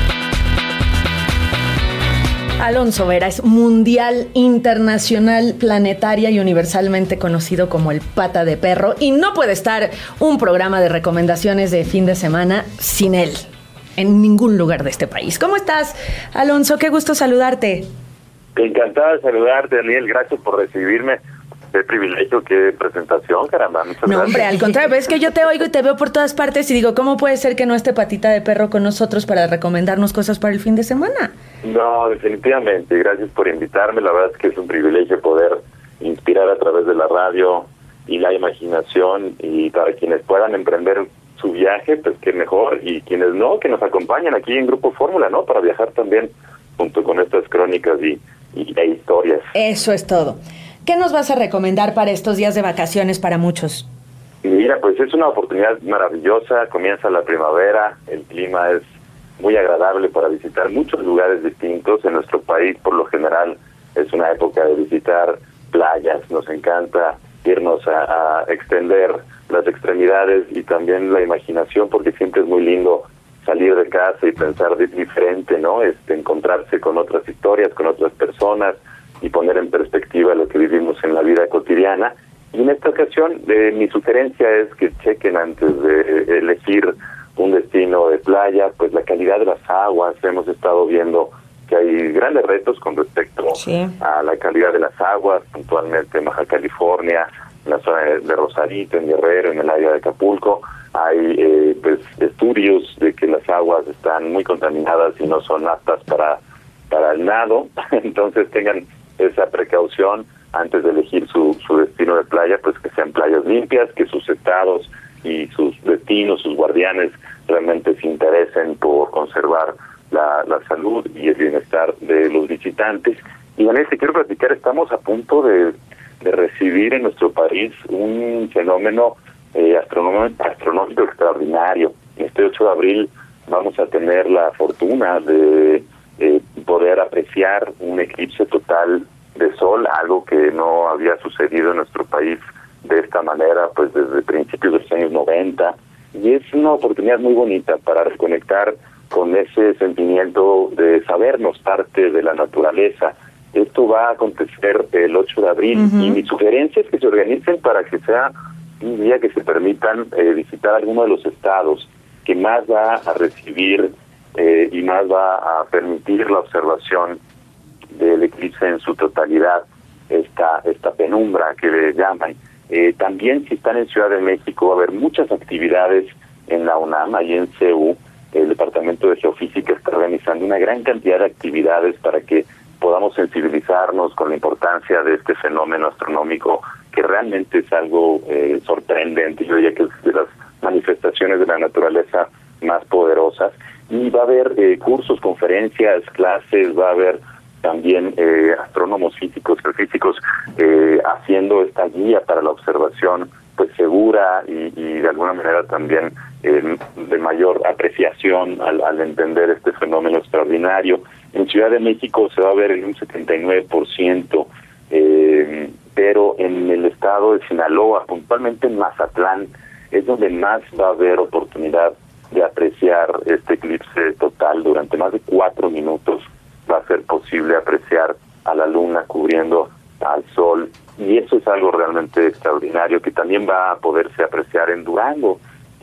Alonso Vera es mundial, internacional, planetaria y universalmente conocido como el Pata de Perro. Y no puede estar un programa de recomendaciones de fin de semana sin él. en ningún lugar de este país. ¿Cómo estás, Alonso? Qué gusto saludarte. Encantado de saludarte, Daniel. Gracias por recibirme. Qué privilegio, qué presentación, caramba. Muchas gracias. Hombre, al contrario, es que yo te oigo y te veo por todas partes y digo, ¿cómo puede ser que no esté Patita de Perro con nosotros para recomendarnos cosas para el fin de semana? No, definitivamente. Gracias por invitarme. La verdad es que es un privilegio poder inspirar a través de la radio y la imaginación, y para quienes puedan emprender su viaje, pues qué mejor, y quienes no, que nos acompañen aquí en Grupo Fórmula, ¿no? Para viajar también junto con estas crónicas e historias. Eso es todo. ¿Qué nos vas a recomendar para estos días de vacaciones para muchos? Mira, pues es una oportunidad maravillosa, comienza la primavera, el clima es muy agradable para visitar muchos lugares distintos. En nuestro país, por lo general, es una época de visitar playas, nos encanta irnos a extender las extremidades y también la imaginación, porque siempre es muy lindo salir de casa y pensar diferente, ¿no? Encontrarse con otras historias, con otras personas, y poner en perspectiva lo que vivimos en la vida cotidiana. Y en esta ocasión, mi sugerencia es que chequen antes de elegir un destino de playa, pues la calidad de las aguas. Hemos estado viendo que hay grandes retos con respecto a la calidad de las aguas, puntualmente en Baja California, en la zona de Rosarito, en Guerrero, en el área de Acapulco. Hay pues estudios de que las aguas están muy contaminadas y no son aptas para el nado. Entonces tengan esa precaución antes de elegir su destino de playa, pues que sean playas limpias, que sus estados y sus destinos, sus guardianes, realmente se interesen por conservar la salud y el bienestar de los visitantes. Y Vanessa, te quiero platicar, estamos a punto de recibir en nuestro país un fenómeno astronómico extraordinario. Este 8 de abril vamos a tener la fortuna de poder apreciar un eclipse total de sol, algo que no había sucedido en nuestro país de esta manera pues desde principios de los años 90, y es una oportunidad muy bonita para reconectar con ese sentimiento de sabernos parte de la naturaleza. Esto va a acontecer el 8 de abril, y mi sugerencia es que se organicen para que sea un día que se permitan visitar alguno de los estados que más va a recibir y más va a permitir la observación del eclipse en su totalidad, esta penumbra que le llaman. También, si están en Ciudad de México, va a haber muchas actividades en la UNAM, ahí en CEU. El Departamento de Geofísica está organizando una gran cantidad de actividades para que podamos sensibilizarnos con la importancia de este fenómeno astronómico, que realmente es algo sorprendente. Yo diría que es de las manifestaciones de la naturaleza más poderosas. Y va a haber cursos, conferencias, clases, va a haber también astrónomos físicos, geofísicos haciendo esta guía para la observación pues segura y de alguna manera también de mayor apreciación al entender este fenómeno extraordinario. En Ciudad de México se va a ver en un 79%, pero en el estado de Sinaloa, puntualmente en Mazatlán, es donde más va a haber oportunidad de apreciar este eclipse total. Durante más de 4 minutos va a ser posible apreciar a la luna cubriendo al sol, y eso es algo realmente extraordinario que también va a poderse apreciar en Durango.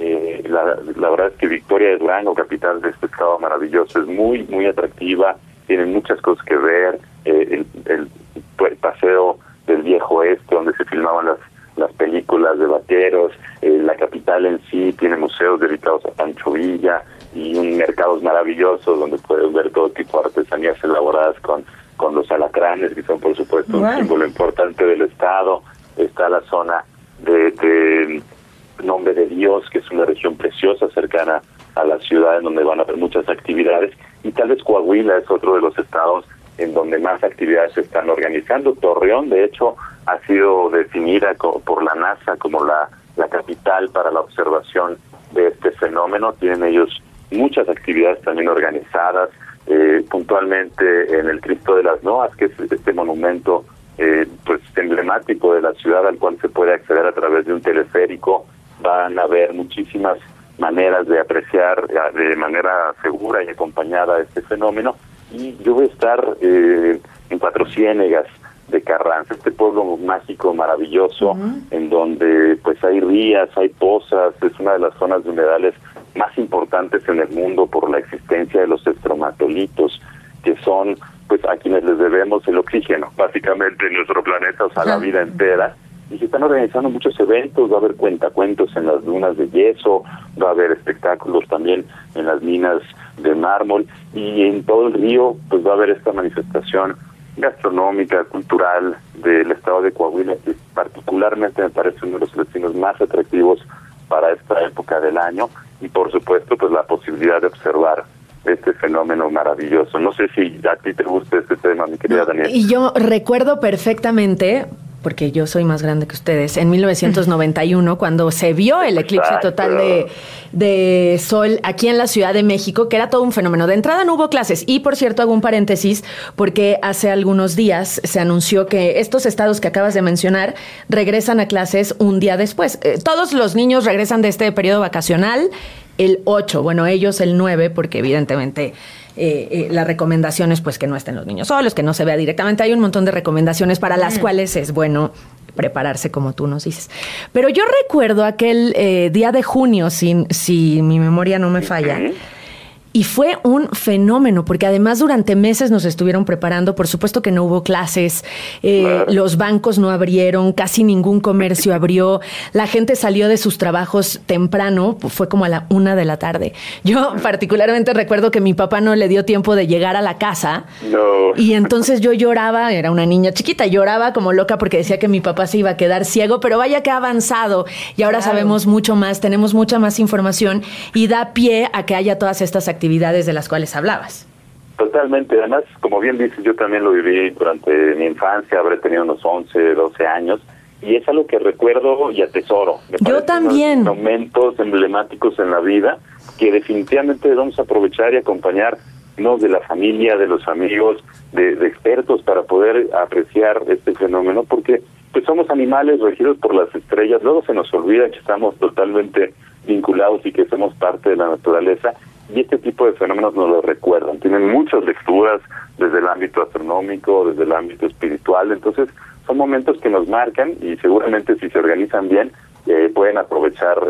La verdad es que Victoria de Durango, capital de este estado maravilloso, es muy, muy atractiva, tienen muchas cosas que ver, el paseo del viejo oeste, donde se filmaban las películas de vaqueros, la capital en sí tiene museos dedicados a Pancho Villa y un mercados maravillosos donde puedes ver todo tipo de artesanías elaboradas con los alacranes, que son por supuesto un símbolo importante del estado. Está la zona de Nombre de Dios, que es una región preciosa cercana a la ciudad, en donde van a haber muchas actividades, y tal vez Coahuila es otro de los estados en donde más actividades se están organizando. Torreón, de hecho, ha sido definida por la NASA como la capital para la observación de este fenómeno. Tienen ellos muchas actividades también organizadas, puntualmente en el Cristo de las Noas, que es este monumento pues emblemático de la ciudad, al cual se puede acceder a través de un teleférico. Van a haber muchísimas maneras de apreciar de manera segura y acompañada este fenómeno. Y yo voy a estar en Cuatro Ciénegas de Carranza, este pueblo mágico maravilloso, en donde pues hay rías, hay pozas, es una de las zonas de humedales más importantes en el mundo por la existencia de los estromatolitos, que son pues a quienes les debemos el oxígeno, básicamente en nuestro planeta, o sea, la vida entera. Y se están organizando muchos eventos, va a haber cuentacuentos en las dunas de yeso, va a haber espectáculos también en las minas de mármol, y en todo el río pues va a haber esta manifestación gastronómica, cultural del estado de Coahuila, que particularmente me parece uno de los destinos más atractivos para esta época del año, y por supuesto pues la posibilidad de observar este fenómeno maravilloso. No sé si a ti te gusta este tema, mi querida Daniela. Y yo recuerdo perfectamente, porque yo soy más grande que ustedes, en 1991, cuando se vio el eclipse total de sol aquí en la Ciudad de México, que era todo un fenómeno. De entrada no hubo clases. Y, por cierto, hago un paréntesis, porque hace algunos días se anunció que estos estados que acabas de mencionar regresan a clases un día después. Todos los niños regresan de este periodo vacacional el 8, bueno, ellos el 9, porque evidentemente la recomendación es pues que no estén los niños solos, que no se vea directamente. Hay un montón de recomendaciones para las cuales es bueno prepararse, como tú nos dices. Pero yo recuerdo aquel día de junio, si mi memoria no me falla, y fue un fenómeno, porque además durante meses nos estuvieron preparando. Por supuesto que no hubo clases, los bancos no abrieron, casi ningún comercio abrió, la gente salió de sus trabajos temprano, fue como a la 1 de la tarde. Yo particularmente recuerdo que mi papá no le dio tiempo de llegar a la casa, y entonces yo lloraba, era una niña chiquita, lloraba como loca porque decía que mi papá se iba a quedar ciego, pero vaya que ha avanzado, y ahora sabemos mucho más, tenemos mucha más información, y da pie a que haya todas estas actividades de las cuales hablabas. Totalmente, además, como bien dices, yo también lo viví durante mi infancia, habré tenido unos 11, 12 años, y es algo que recuerdo y atesoro. Yo también. Momentos emblemáticos en la vida que definitivamente debemos aprovechar y acompañarnos de la familia, de los amigos, de expertos para poder apreciar este fenómeno, porque pues somos animales regidos por las estrellas. Luego se nos olvida que estamos totalmente vinculados y que somos parte de la naturaleza, y este tipo de fenómenos nos lo recuerdan. Tienen muchas lecturas desde el ámbito astronómico, desde el ámbito espiritual. Entonces son momentos que nos marcan, y seguramente si se organizan bien pueden aprovechar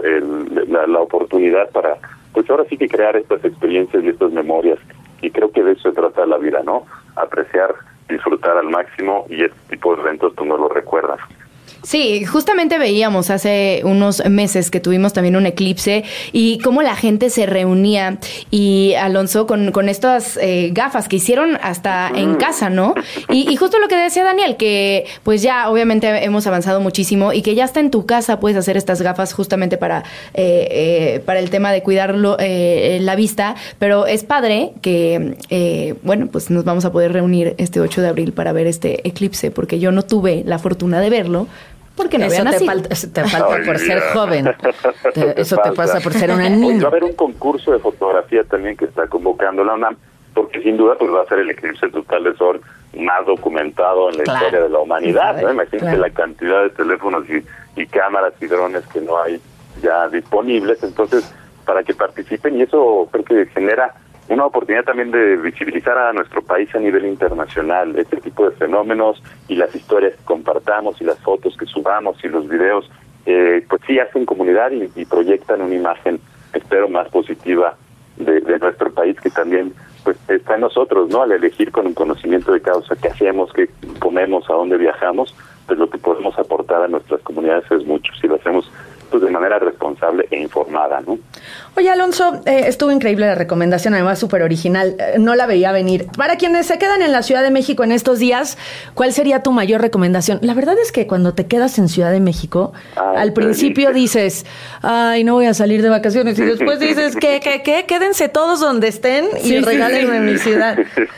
la oportunidad para pues ahora sí que crear estas experiencias y estas memorias, y creo que de eso se trata la vida, ¿no? Apreciar, disfrutar al máximo, y este tipo de eventos tú nos lo recuerdas. Sí, justamente veíamos hace unos meses que tuvimos también un eclipse, y cómo la gente se reunía, y Alonso con estas gafas que hicieron hasta en casa, ¿no? Y justo lo que decía Daniel, que pues ya obviamente hemos avanzado muchísimo, y que ya hasta en tu casa puedes hacer estas gafas justamente para el tema de cuidarlo la vista, pero es padre que, bueno, pues nos vamos a poder reunir este 8 de abril para ver este eclipse, porque yo no tuve la fortuna de verlo, porque no había nacido. Te falta por ser joven. Eso te pasa por ser una niña. Va a haber un concurso de fotografía también que está convocando la UNAM, porque sin duda pues va a ser el eclipse total de sol más documentado en la historia de la humanidad, ¿no? Imagínate la cantidad de teléfonos y cámaras y drones que no hay ya disponibles. Entonces, para que participen, y eso creo que genera una oportunidad también de visibilizar a nuestro país a nivel internacional, este tipo de fenómenos, y las historias que compartamos, y las fotos que subamos, y los videos, pues sí hacen comunidad y proyectan una imagen, espero, más positiva de nuestro país, que también pues está en nosotros, ¿no? Al elegir con un conocimiento de causa qué hacemos, qué comemos, a dónde viajamos, pues lo que podemos aportar a nuestras comunidades es mucho, si lo hacemos pues de manera responsable e informada, ¿no? Oye, Alonso, estuvo increíble la recomendación, además súper original, no la veía venir. Para quienes se quedan en la Ciudad de México en estos días, ¿cuál sería tu mayor recomendación? La verdad es que cuando te quedas en Ciudad de México, al principio dices, ay, no voy a salir de vacaciones, y después dices, ¿qué? Quédense todos donde estén y regálenme mi ciudad.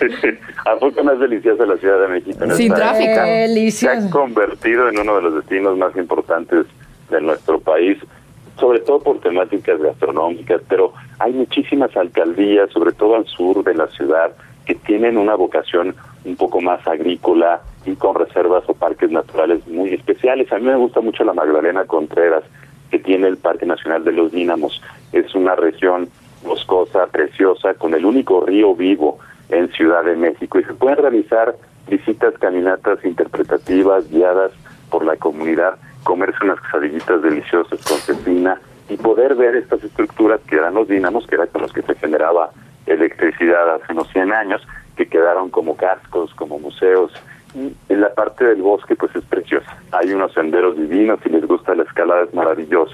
¿A poco no es deliciosa la Ciudad de México? Sin tráfico. Deliciosa. Se ha convertido en uno de los destinos más importantes de nuestro país, sobre todo por temáticas gastronómicas, pero hay muchísimas alcaldías, sobre todo al sur de la ciudad, que tienen una vocación un poco más agrícola y con reservas o parques naturales muy especiales. A mí me gusta mucho la Magdalena Contreras, que tiene el Parque Nacional de los Dínamos. Es una región boscosa, preciosa, con el único río vivo en Ciudad de México, y se pueden realizar visitas, caminatas interpretativas guiadas por la comunidad, comerse unas quesadillitas deliciosas con cecina y poder ver estas estructuras que eran los dínamos, que era con los que se generaba electricidad hace unos 100 años, que quedaron como cascos, como museos. Y en la parte del bosque pues es preciosa. Hay unos senderos divinos, si les gusta la escalada es maravilloso.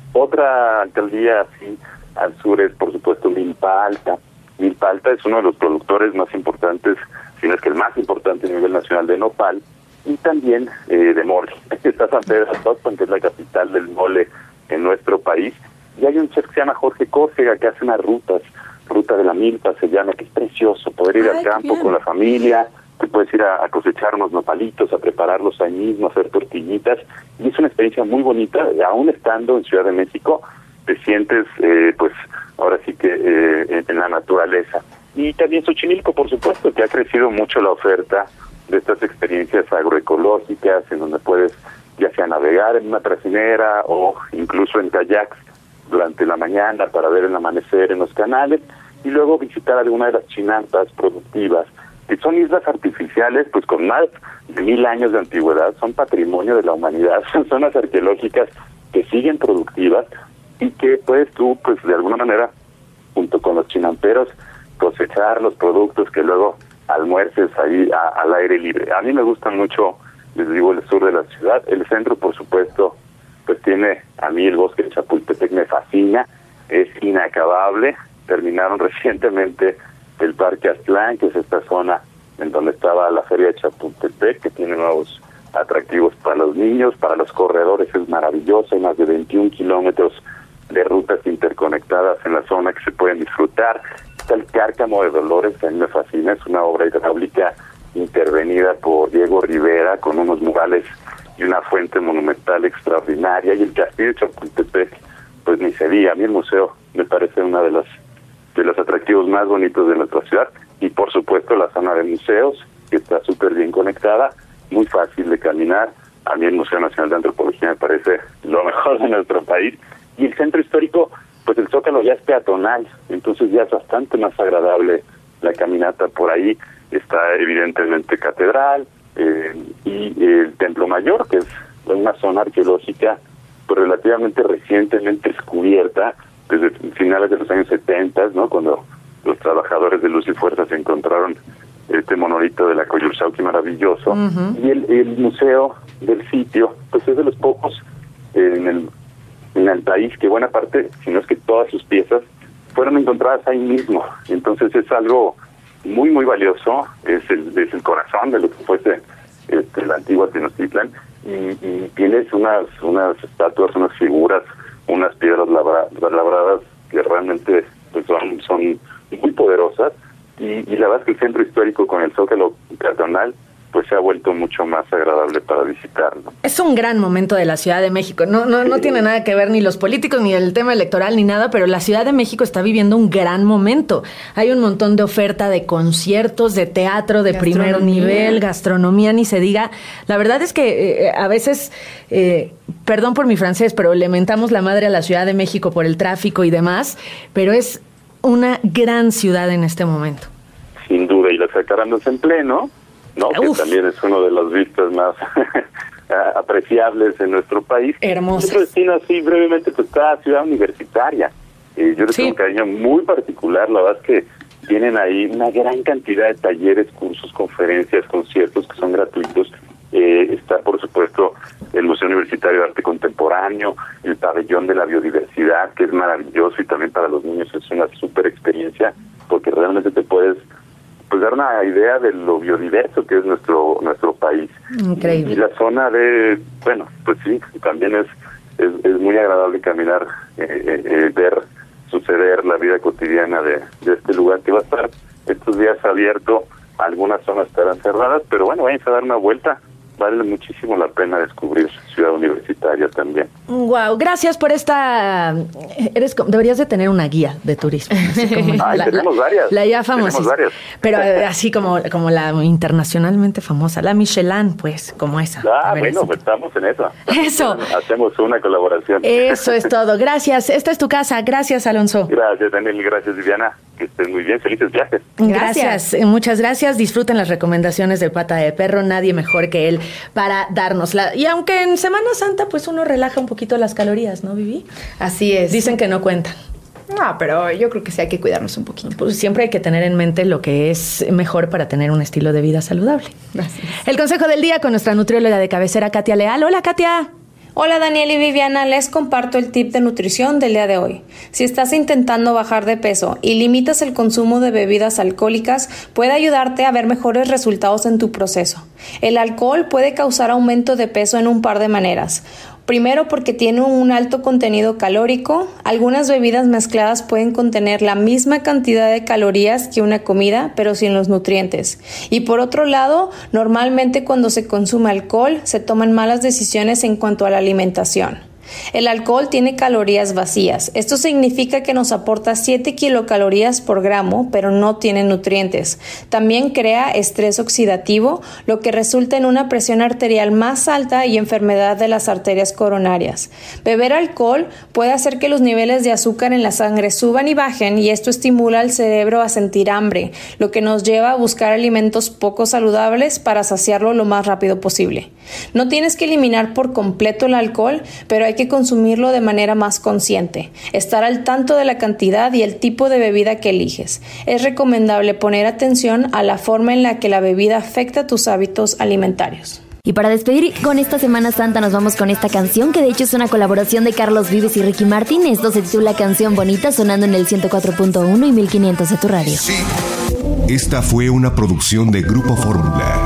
Otra alcaldía así al sur es por supuesto Milpa Alta. Milpa Alta es uno de los productores más importantes, si no es que el más importante a nivel nacional de nopal y también de mole. Está San Pedro Atotpan, que es la capital del mole en nuestro país, y hay un chef que se llama Jorge Córcega que hace unas ruta de la milpa se llama, que es precioso, poder ir al campo con la familia, te puedes ir a cosechar unos nopalitos, a prepararlos ahí mismo, a hacer tortillitas, y es una experiencia muy bonita. Aún estando en Ciudad de México, te sientes, pues, ahora sí que en la naturaleza. Y también Xochimilco, por supuesto, que ha crecido mucho la oferta de estas experiencias agroecológicas, en donde puedes ya sea navegar en una tracinera o incluso en kayaks durante la mañana para ver el amanecer en los canales, y luego visitar alguna de las chinampas productivas, que son islas artificiales pues con más de 1000 años de antigüedad, son patrimonio de la humanidad, son zonas arqueológicas que siguen productivas y que puedes tú pues de alguna manera junto con los chinamperos cosechar los productos que luego almuerces ahí al aire libre. A mí me gusta mucho, les digo, el sur de la ciudad. El centro, por supuesto, pues tiene, a mí el bosque de Chapultepec me fascina, es inacabable. Terminaron recientemente el Parque Aztlán, que es esta zona en donde estaba la Feria de Chapultepec, que tiene nuevos atractivos para los niños, para los corredores es maravilloso, hay más de 21 kilómetros de rutas interconectadas en la zona que se pueden disfrutar. Está el Cárcamo de Dolores, que a mí me fascina, es una obra hidráulica intervenida por Diego Rivera con unos murales y una fuente monumental extraordinaria, y el Castillo de Chapultepec, pues ni se diga. A mí el museo me parece una de los atractivos más bonitos de nuestra ciudad, y por supuesto la zona de museos, que está súper bien conectada, muy fácil de caminar. A mí el Museo Nacional de Antropología me parece lo mejor de nuestro país, y el centro histórico, pues el Zócalo ya es peatonal, entonces ya es bastante más agradable la caminata por ahí. Está evidentemente Catedral y el Templo Mayor, que es una zona arqueológica pues relativamente recientemente descubierta, desde finales de los años 70, ¿no? Cuando los trabajadores de Luz y Fuerza se encontraron este monolito de la Coyurxauhqui maravilloso. Y el museo del sitio, pues es de los pocos en el país que buena parte, si no es que todas sus piezas, fueron encontradas ahí mismo. Entonces es algo muy, muy valioso, es el corazón de lo que fuese la antigua Tenochtitlan, y tienes unas estatuas, unas figuras, unas piedras labradas que realmente pues, son muy poderosas, y la verdad es que el centro histórico con el Zócalo peatonal pues se ha vuelto mucho más agradable para visitar, ¿no? Es un gran momento de la Ciudad de México. No tiene nada que ver ni los políticos, ni el tema electoral, ni nada, pero la Ciudad de México está viviendo un gran momento. Hay un montón de oferta de conciertos, de teatro de primer nivel, gastronomía, ni se diga. La verdad es que a veces, perdón por mi francés, pero le mentamos la madre a la Ciudad de México por el tráfico y demás, pero es una gran ciudad en este momento. Sin duda, y la Jacarandas en pleno, ¿no? Que también es uno de las vistas más apreciables en nuestro país. Hermoso. Otro destino así brevemente pues está Ciudad Universitaria. Yo les tengo un cariño muy particular. La verdad es que tienen ahí una gran cantidad de talleres, cursos, conferencias, conciertos que son gratuitos. Está por supuesto el Museo Universitario de Arte Contemporáneo, el Pabellón de la Biodiversidad, que es maravilloso, y también para los niños es una súper experiencia, porque realmente te puedes pues dar una idea de lo biodiverso que es nuestro país. Increíble. Y la zona de, bueno, pues sí, también es muy agradable caminar, ver suceder la vida cotidiana de este lugar, que va a estar estos días abierto. Algunas zonas estarán cerradas, pero bueno, vayan a dar una vuelta. Vale muchísimo la pena descubrir Ciudad Universitaria también. Wow, gracias por esta. Deberías de tener una guía de turismo. Tenemos varias. La ya famosa. Tenemos varias. Pero así como la internacionalmente famosa, la Michelin, pues, como esa. Bueno, pues estamos en eso. Eso. Hacemos una colaboración. Eso es todo. Gracias. Esta es tu casa. Gracias, Alonso. Gracias, Daniel. Gracias, Viviana. que estén muy bien, felices viajes. Gracias, muchas gracias. Disfruten las recomendaciones del Pata de Perro, nadie mejor que él para dárnosla. Y aunque en Semana Santa pues uno relaja un poquito las calorías, ¿no, Vivi? Así es. Dicen que no cuentan. No, pero yo creo que sí hay que cuidarnos un poquito. Pues siempre hay que tener en mente lo que es mejor para tener un estilo de vida saludable. Gracias. El consejo del día con nuestra nutrióloga de cabecera, Katia Leal. Hola, Katia. Hola Daniel y Viviana, les comparto el tip de nutrición del día de hoy. Si estás intentando bajar de peso y limitas el consumo de bebidas alcohólicas, puede ayudarte a ver mejores resultados en tu proceso. El alcohol puede causar aumento de peso en un par de maneras. Primero, porque tiene un alto contenido calórico. Algunas bebidas mezcladas pueden contener la misma cantidad de calorías que una comida, pero sin los nutrientes. Y por otro lado, normalmente cuando se consume alcohol, se toman malas decisiones en cuanto a la alimentación. El alcohol tiene calorías vacías. Esto significa que nos aporta 7 kilocalorías por gramo, pero no tiene nutrientes. También crea estrés oxidativo, lo que resulta en una presión arterial más alta y enfermedad de las arterias coronarias. Beber alcohol puede hacer que los niveles de azúcar en la sangre suban y bajen, y esto estimula al cerebro a sentir hambre, lo que nos lleva a buscar alimentos poco saludables para saciarlo lo más rápido posible. No tienes que eliminar por completo el alcohol, pero hay que consumirlo de manera más consciente, estar al tanto de la cantidad y el tipo de bebida que eliges. Es recomendable poner atención a la forma en la que la bebida afecta tus hábitos alimentarios. Y para despedir con esta Semana Santa nos vamos con esta canción, que de hecho es una colaboración de Carlos Vives y Ricky Martin. Esto se titula Canción Bonita, sonando en el 104.1 y 1500 de tu radio. Esta fue una producción de Grupo Fórmula.